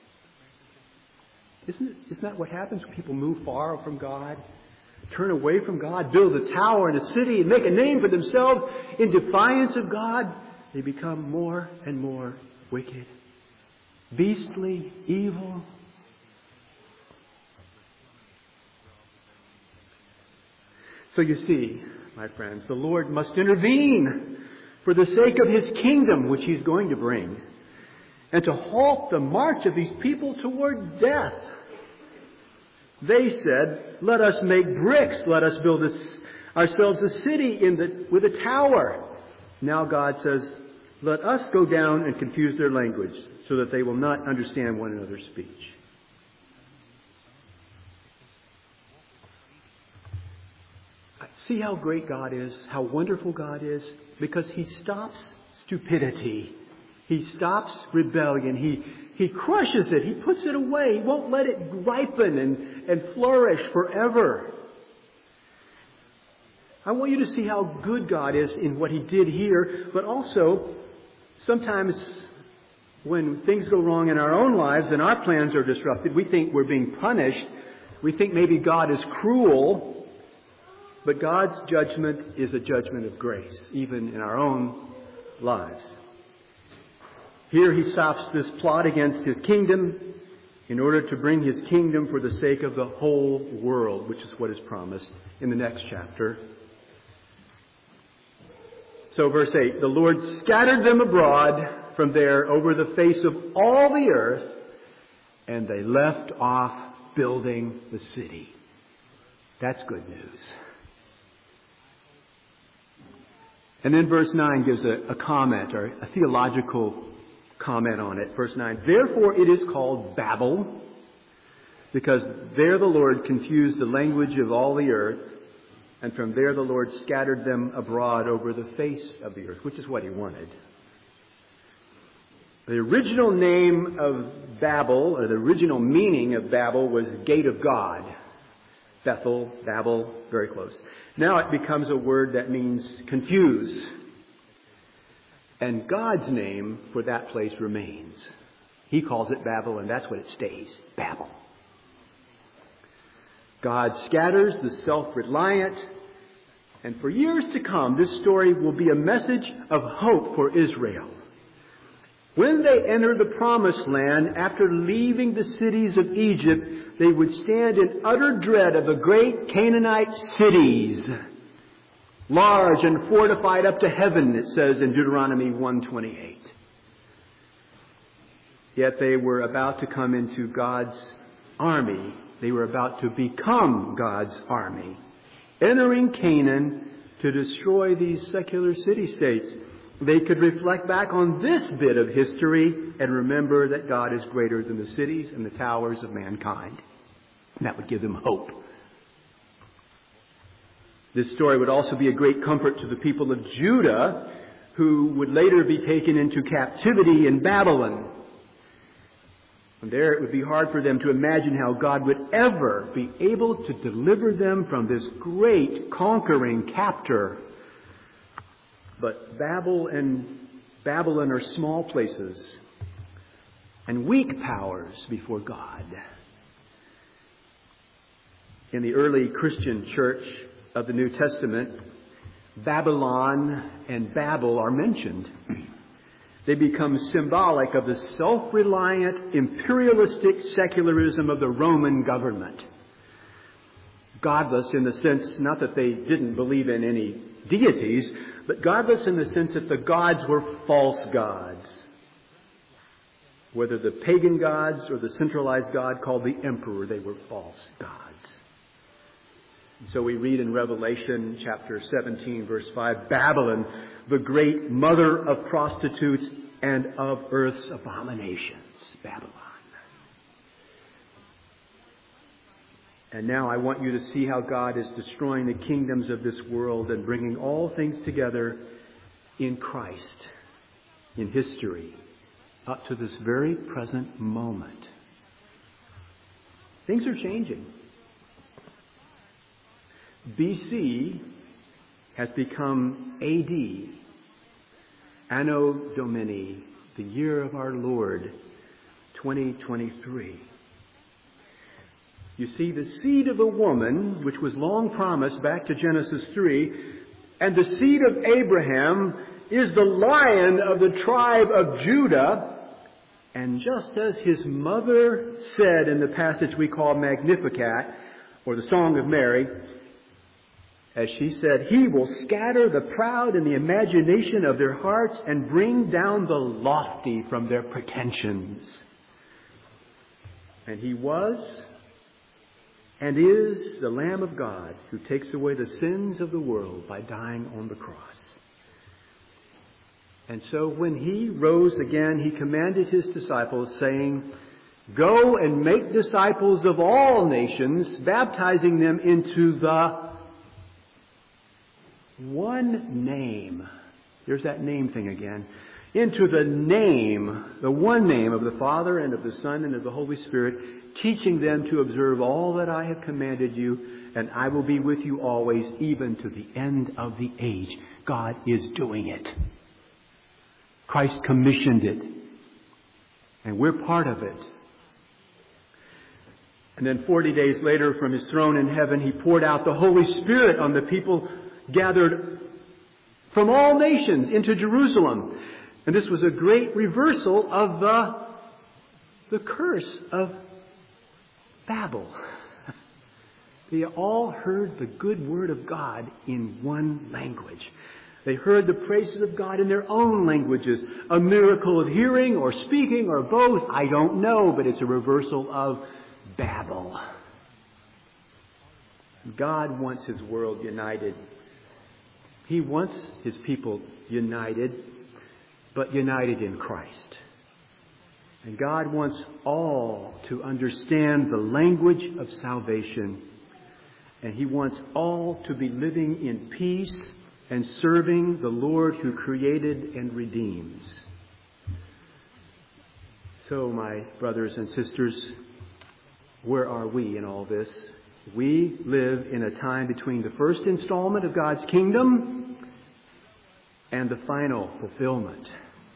Isn't that what happens when people move far from God? Turn away from God, build a tower in a city, and make a name for themselves in defiance of God? They become more and more wicked, beastly, evil. So you see, my friends, the Lord must intervene for the sake of His kingdom, which He's going to bring, and to halt the march of these people toward death. They said, let us make bricks, let us build ourselves a city with a tower. Now God says, let us go down and confuse their language so that they will not understand one another's speech. See how great God is, how wonderful God is, because He stops stupidity. He stops rebellion. He crushes it. He puts it away. He won't let it ripen and flourish forever. I want you to see how good God is in what He did here, but also sometimes when things go wrong in our own lives and our plans are disrupted, we think we're being punished. We think maybe God is cruel. But God's judgment is a judgment of grace, even in our own lives. Here He stops this plot against His kingdom in order to bring His kingdom for the sake of the whole world, which is what is promised in the next chapter. So verse 8, the Lord scattered them abroad from there over the face of all the earth, and they left off building the city. That's good news. And then verse 9 gives a comment, or a theological comment on it. Verse 9, therefore it is called Babel, because there the Lord confused the language of all the earth, and from there the Lord scattered them abroad over the face of the earth, which is what He wanted. The original name of Babel, or the original meaning of Babel, was Gate of God. Bethel, Babel, very close. Now it becomes a word that means confuse. And God's name for that place remains. He calls it Babel, and that's what it stays, Babel. God scatters the self-reliant, and for years to come, this story will be a message of hope for Israel. When they enter the promised land, after leaving the cities of Egypt, they would stand in utter dread of the great Canaanite cities, large and fortified up to heaven, it says in Deuteronomy 1:28. Yet they were about to come into God's army. They were about to become God's army, entering Canaan to destroy these secular city-states. They could reflect back on this bit of history and remember that God is greater than the cities and the towers of mankind. And that would give them hope. This story would also be a great comfort to the people of Judah, who would later be taken into captivity in Babylon. And there it would be hard for them to imagine how God would ever be able to deliver them from this great conquering captor. But Babel and Babylon are small places and weak powers before God. In the early Christian church of the New Testament, Babylon and Babel are mentioned. They become symbolic of the self-reliant, imperialistic secularism of the Roman government. Godless in the sense, not that they didn't believe in any deities, but godless in the sense that the gods were false gods. Whether the pagan gods or the centralized God called the emperor, they were false gods. And so we read in Revelation chapter 17, verse 5, Babylon, the great mother of prostitutes and of earth's abominations. Babylon. And now I want you to see how God is destroying the kingdoms of this world and bringing all things together in Christ, in history, up to this very present moment. Things are changing. BC has become AD, Anno Domini, the year of our Lord, 2023. You see, the seed of a woman, which was long promised back to Genesis 3, and the seed of Abraham is the Lion of the tribe of Judah. And just as his mother said in the passage we call Magnificat, or the Song of Mary, as she said, He will scatter the proud in the imagination of their hearts and bring down the lofty from their pretensions. And He was and is the Lamb of God who takes away the sins of the world by dying on the cross. And so when He rose again, He commanded His disciples, saying, Go and make disciples of all nations, baptizing them into the one name. There's that name thing again. Into the name, the one name of the Father and of the Son and of the Holy Spirit, teaching them to observe all that I have commanded you, and I will be with you always, even to the end of the age. God is doing it. Christ commissioned it. And we're part of it. And then 40 days later, from His throne in heaven, He poured out the Holy Spirit on the people gathered from all nations into Jerusalem. And this was a great reversal of the curse of Babel. They all heard the good word of God in one language. They heard the praises of God in their own languages. A miracle of hearing or speaking or both, I don't know, but it's a reversal of Babel. God wants His world united. He wants His people united, but united in Christ. And God wants all to understand the language of salvation. And He wants all to be living in peace and serving the Lord who created and redeems. So, my brothers and sisters, where are we in all this? We live in a time between the first installment of God's kingdom and the final fulfillment.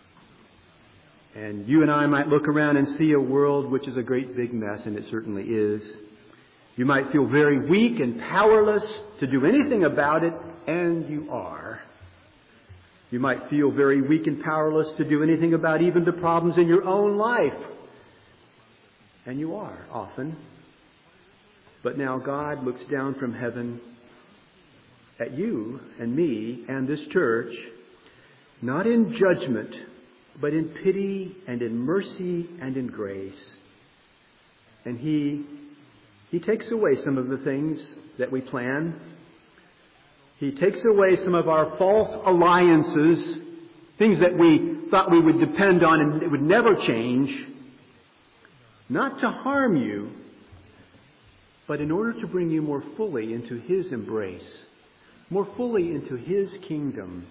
And you and I might look around and see a world which is a great big mess, and it certainly is. You might feel very weak and powerless to do anything about it, and you are. You might feel very weak and powerless to do anything about even the problems in your own life. And you are, often. But now God looks down from heaven at you and me and this church, not in judgment, but in pity and in mercy and in grace. And He takes away some of the things that we plan. He takes away some of our false alliances, things that we thought we would depend on and it would never change, not to harm you, but in order to bring you more fully into His embrace, more fully into His kingdom.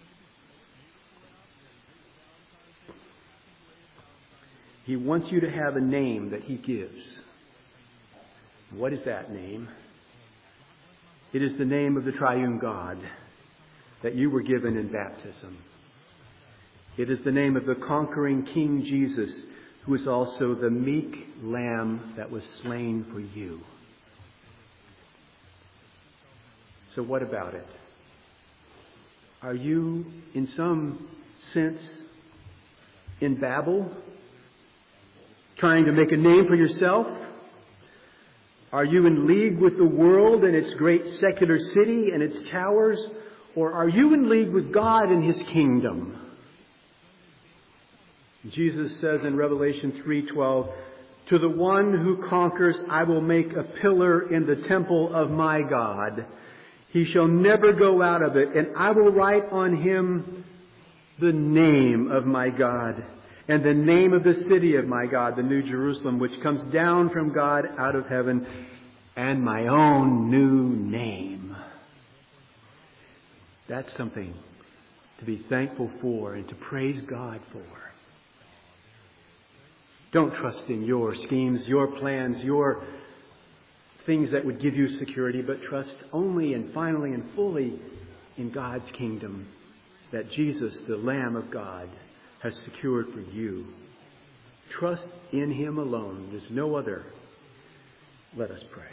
He wants you to have a name that He gives. What is that name? It is the name of the triune God that you were given in baptism. It is the name of the conquering King Jesus, who is also the meek lamb that was slain for you. So what about it? Are you, in some sense, in Babel, trying to make a name for yourself? Are you in league with the world and its great secular city and its towers? Or are you in league with God and His kingdom? Jesus says in Revelation 3:12, "To the one who conquers, I will make a pillar in the temple of my God. He shall never go out of it, and I will write on him the name of my God, and the name of the city of my God, the New Jerusalem, which comes down from God out of heaven, and my own new name." That's something to be thankful for and to praise God for. Don't trust in your schemes, your plans, your things that would give you security, but trust only and finally and fully in God's kingdom that Jesus, the Lamb of God, has secured for you. Trust in Him alone. There's no other. Let us pray.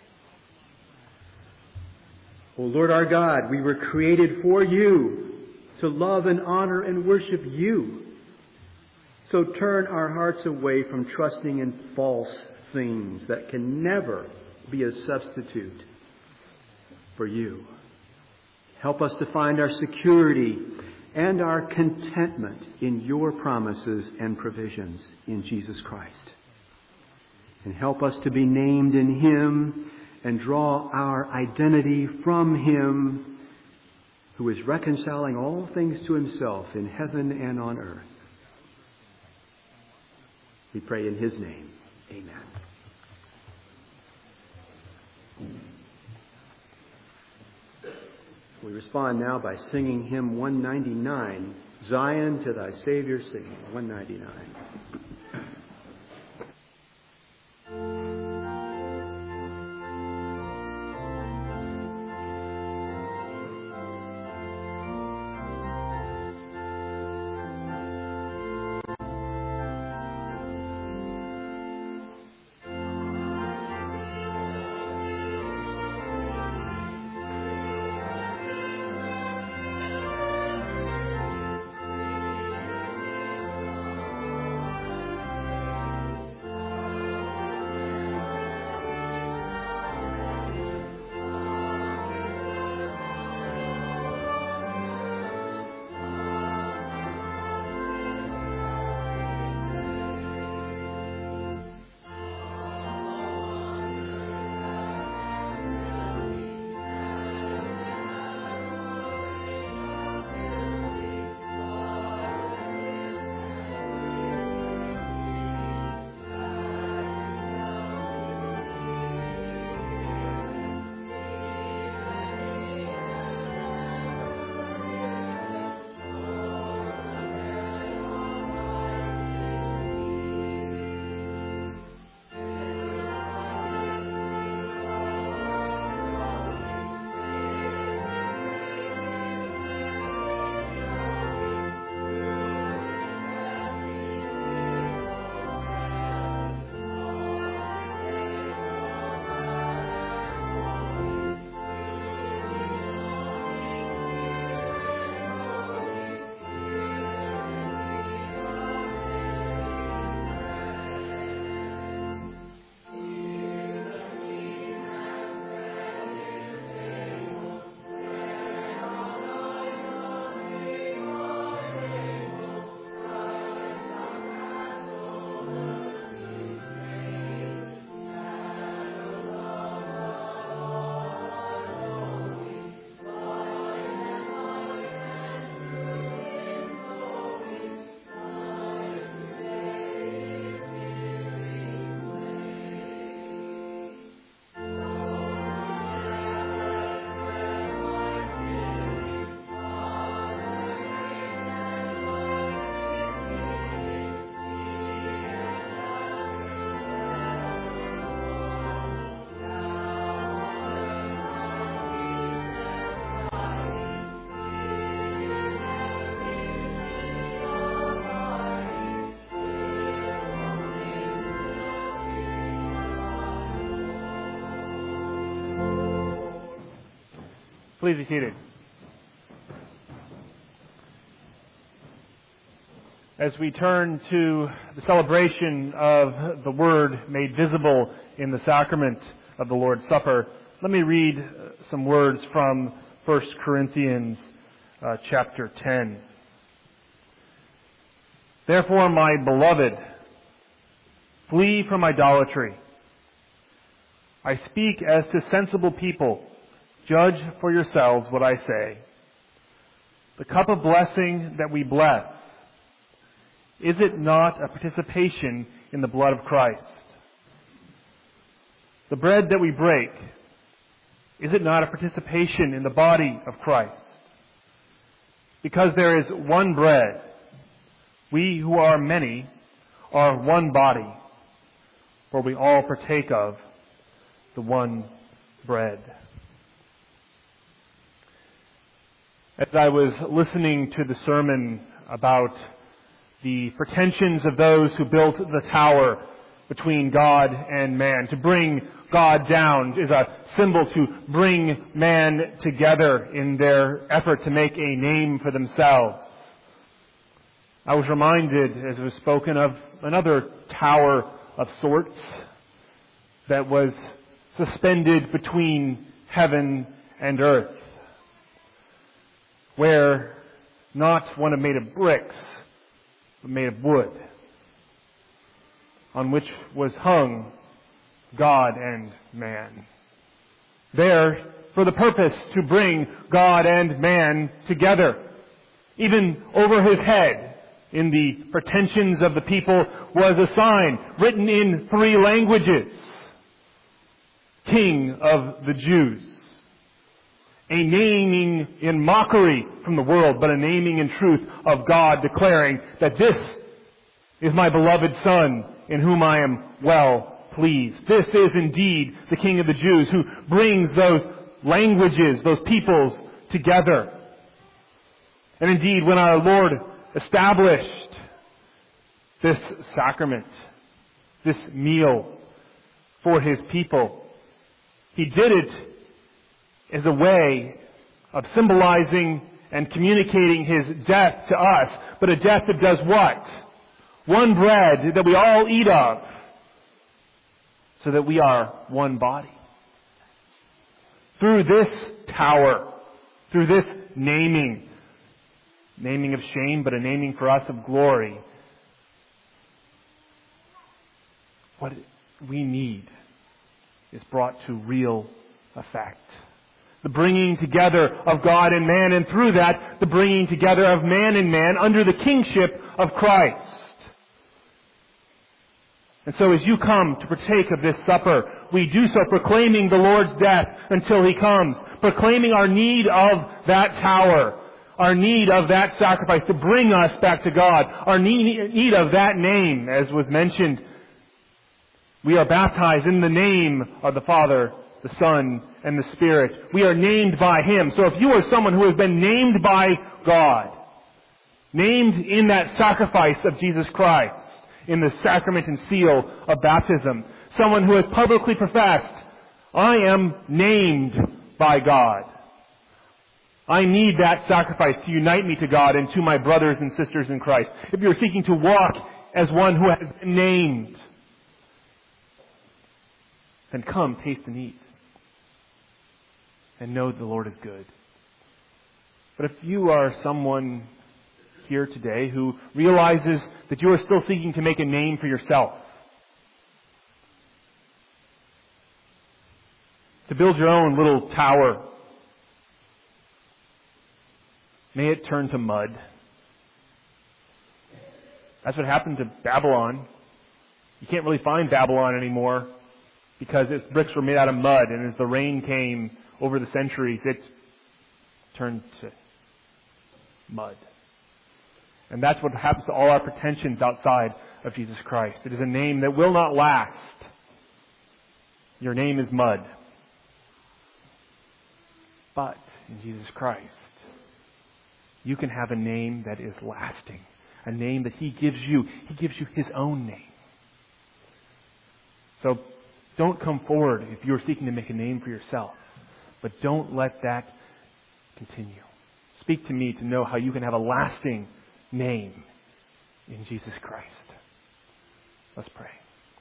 O Lord our God, we were created for You, to love and honor and worship You. So turn our hearts away from trusting in false things that can never be a substitute for You. Help us to find our security and our contentment in Your promises and provisions in Jesus Christ. And help us to be named in Him and draw our identity from Him, who is reconciling all things to Himself in heaven and on earth. We pray in His name. Amen. We respond now by singing hymn 199, Zion to Thy Savior Sing, 199. Please be seated. As we turn to the celebration of the Word made visible in the sacrament of the Lord's Supper, let me read some words from 1 Corinthians chapter 10. Therefore, my beloved, flee from idolatry. I speak as to sensible people. Judge for yourselves what I say. The cup of blessing that we bless, is it not a participation in the blood of Christ? The bread that we break, is it not a participation in the body of Christ? Because there is one bread, we who are many are one body, for we all partake of the one bread. As I was listening to the sermon about the pretensions of those who built the tower between God and man, to bring God down is a symbol to bring man together in their effort to make a name for themselves. I was reminded, as it was spoken, of another tower of sorts that was suspended between heaven and earth, where not one made of bricks, but made of wood, on which was hung God and man. There, for the purpose to bring God and man together. Even over his head, in the pretensions of the people, was a sign written in 3 languages. King of the Jews. A naming in mockery from the world, but a naming in truth of God, declaring that this is my beloved Son, in whom I am well pleased. This is indeed the King of the Jews, who brings those languages, those peoples together. And indeed, when our Lord established this sacrament, this meal for His people, He did it as a way of symbolizing and communicating His death to us, but a death that does what? One bread that we all eat of, so that we are one body. Through this tower, through this naming of shame, but a naming for us of glory, what we need is brought to real effect. The bringing together of God and man, and through that, the bringing together of man and man under the kingship of Christ. And so as you come to partake of this supper, we do so proclaiming the Lord's death until He comes, proclaiming our need of that tower, our need of that sacrifice to bring us back to God, our need of that name, as was mentioned. We are baptized in the name of the Father, the Son, and the Spirit. We are named by Him. So if you are someone who has been named by God, named in that sacrifice of Jesus Christ, in the sacrament and seal of baptism, someone who has publicly professed, I am named by God. I need that sacrifice to unite me to God and to my brothers and sisters in Christ. If you're seeking to walk as one who has been named, then come, taste and eat, and know the Lord is good. But if you are someone here today who realizes that you are still seeking to make a name for yourself, to build your own little tower, may it turn to mud. That's what happened to Babylon. You can't really find Babylon anymore because its bricks were made out of mud, and as the rain came over the centuries, it turned to mud. And that's what happens to all our pretensions outside of Jesus Christ. It is a name that will not last. Your name is mud. But in Jesus Christ, you can have a name that is lasting. A name that He gives you. He gives you His own name. So don't come forward if you're seeking to make a name for yourself. But don't let that continue. Speak to me to know how you can have a lasting name in Jesus Christ. Let's pray.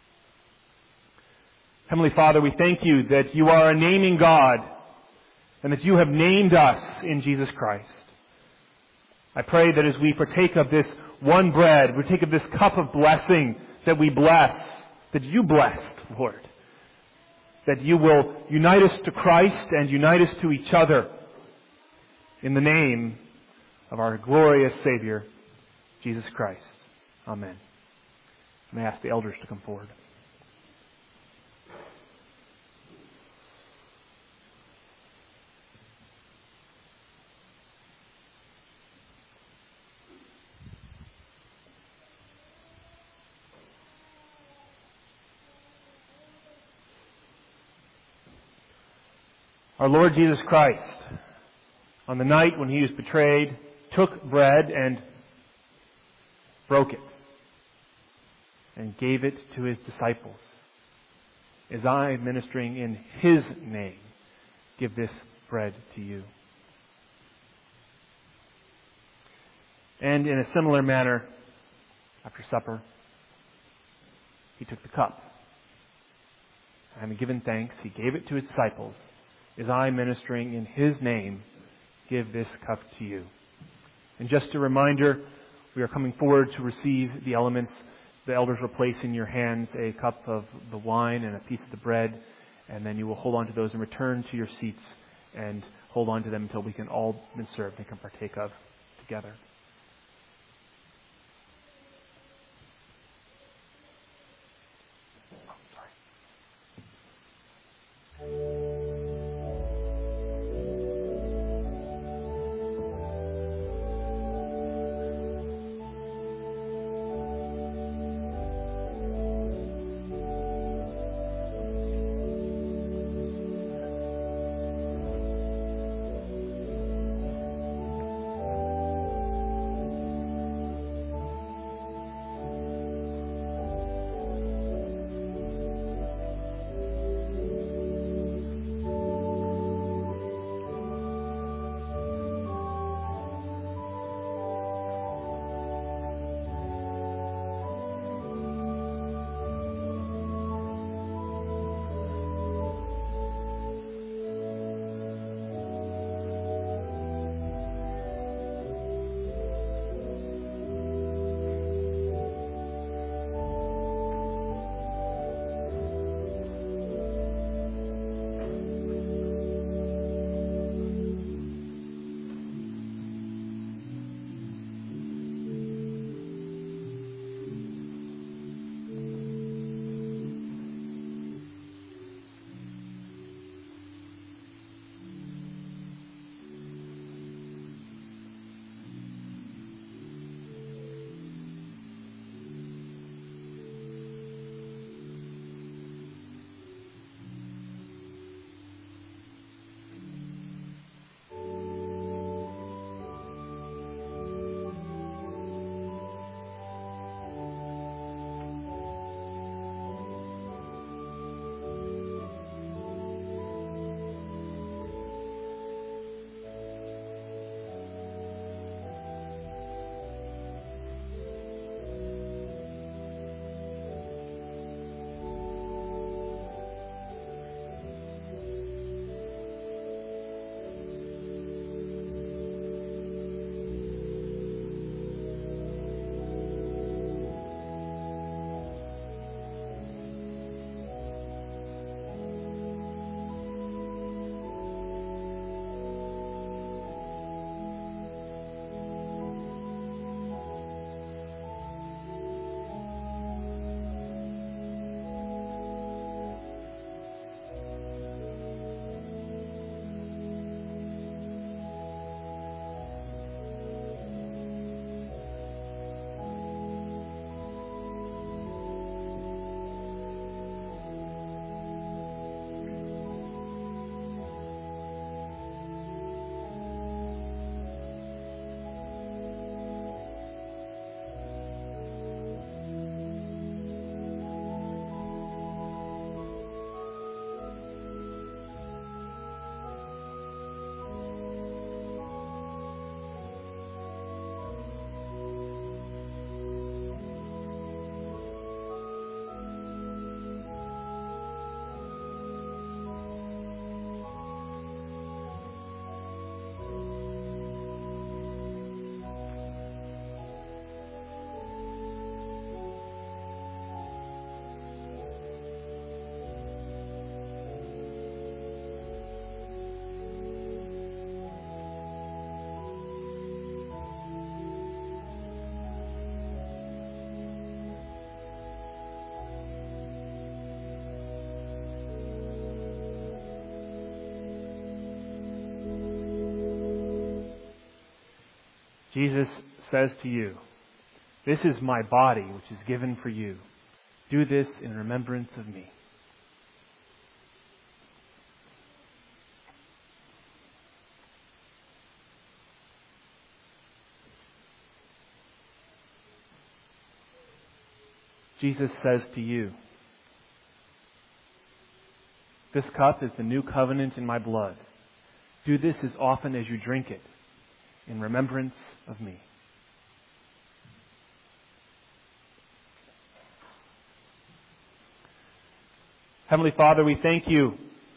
Heavenly Father, we thank you that you are a naming God and that you have named us in Jesus Christ. I pray that as we partake of this one bread, we take of this cup of blessing that we bless, that you blessed, Lord, that you will unite us to Christ and unite us to each other in the name of our glorious Savior, Jesus Christ. Amen. May I ask the elders to come forward. Our Lord Jesus Christ, on the night when He was betrayed, took bread and broke it and gave it to His disciples. As I, ministering in His name, give this bread to you. And in a similar manner, after supper, He took the cup. Having given thanks, He gave it to His disciples. As I, ministering in His name, give this cup to you. And just a reminder, we are coming forward to receive the elements. The elders will place in your hands a cup of the wine and a piece of the bread, and then you will hold on to those and return to your seats and hold on to them until we can all be served and can partake of together. Jesus says to you, "This is my body, which is given for you. Do this in remembrance of me." Jesus says to you, "This cup is the new covenant in my blood. Do this as often as you drink it, in remembrance of me." Heavenly Father, we thank you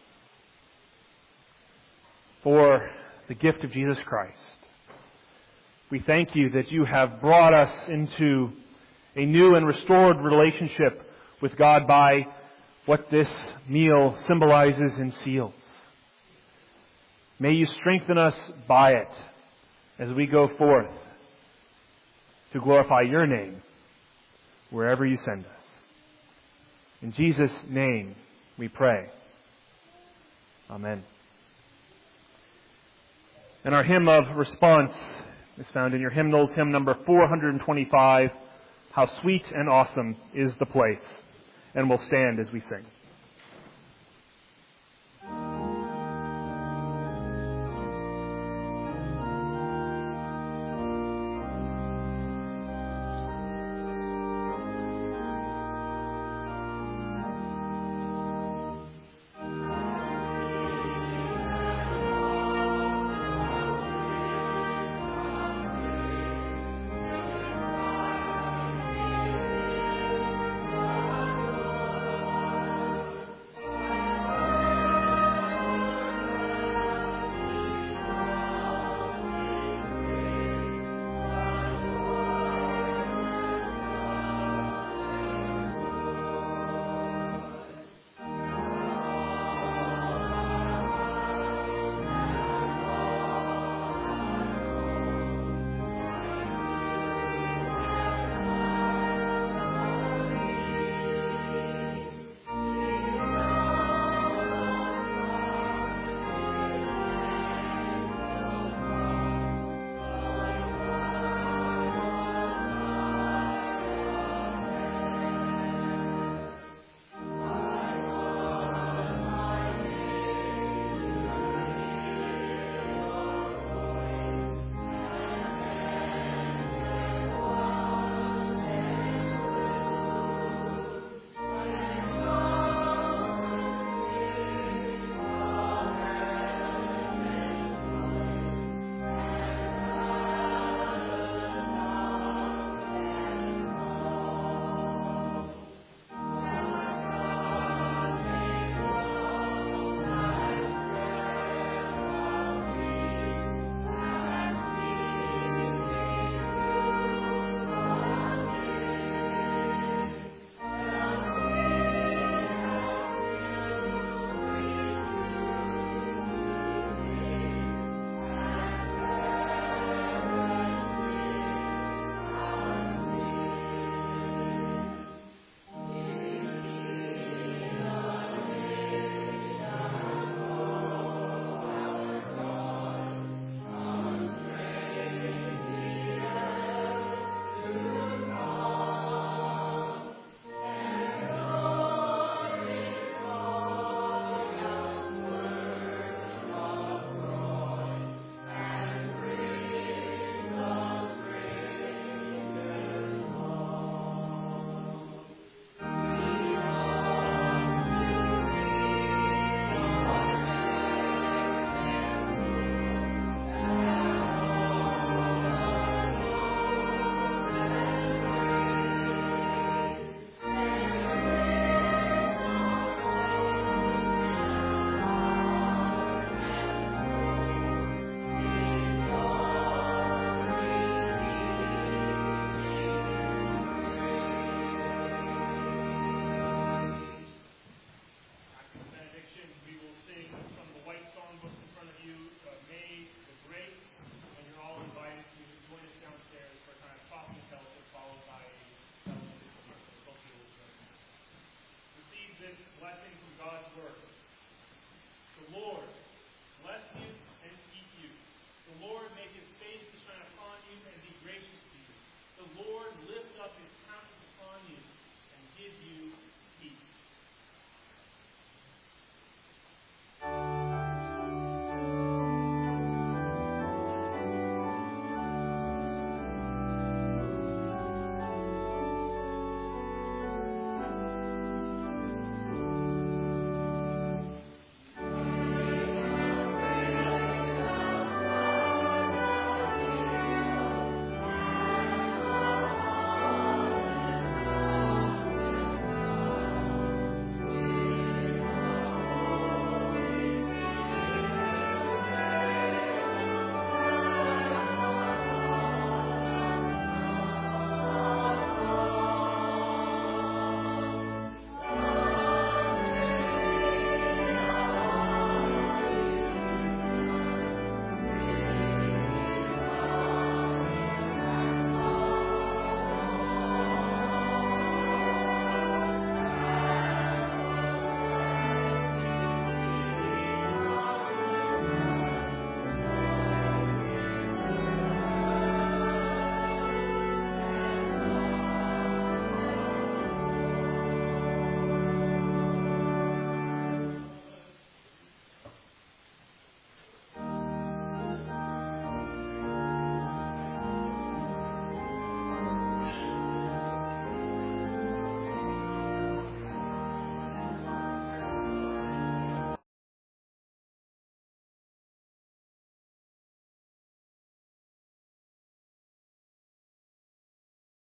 for the gift of Jesus Christ. We thank you that you have brought us into a new and restored relationship with God by what this meal symbolizes and seals. May you strengthen us by it as we go forth to glorify your name wherever you send us. In Jesus' name we pray. Amen. And our hymn of response is found in your hymnals, hymn number 425, "How Sweet and Awesome is the Place." And we'll stand as we sing. the Lord lift up his countenance upon you and give you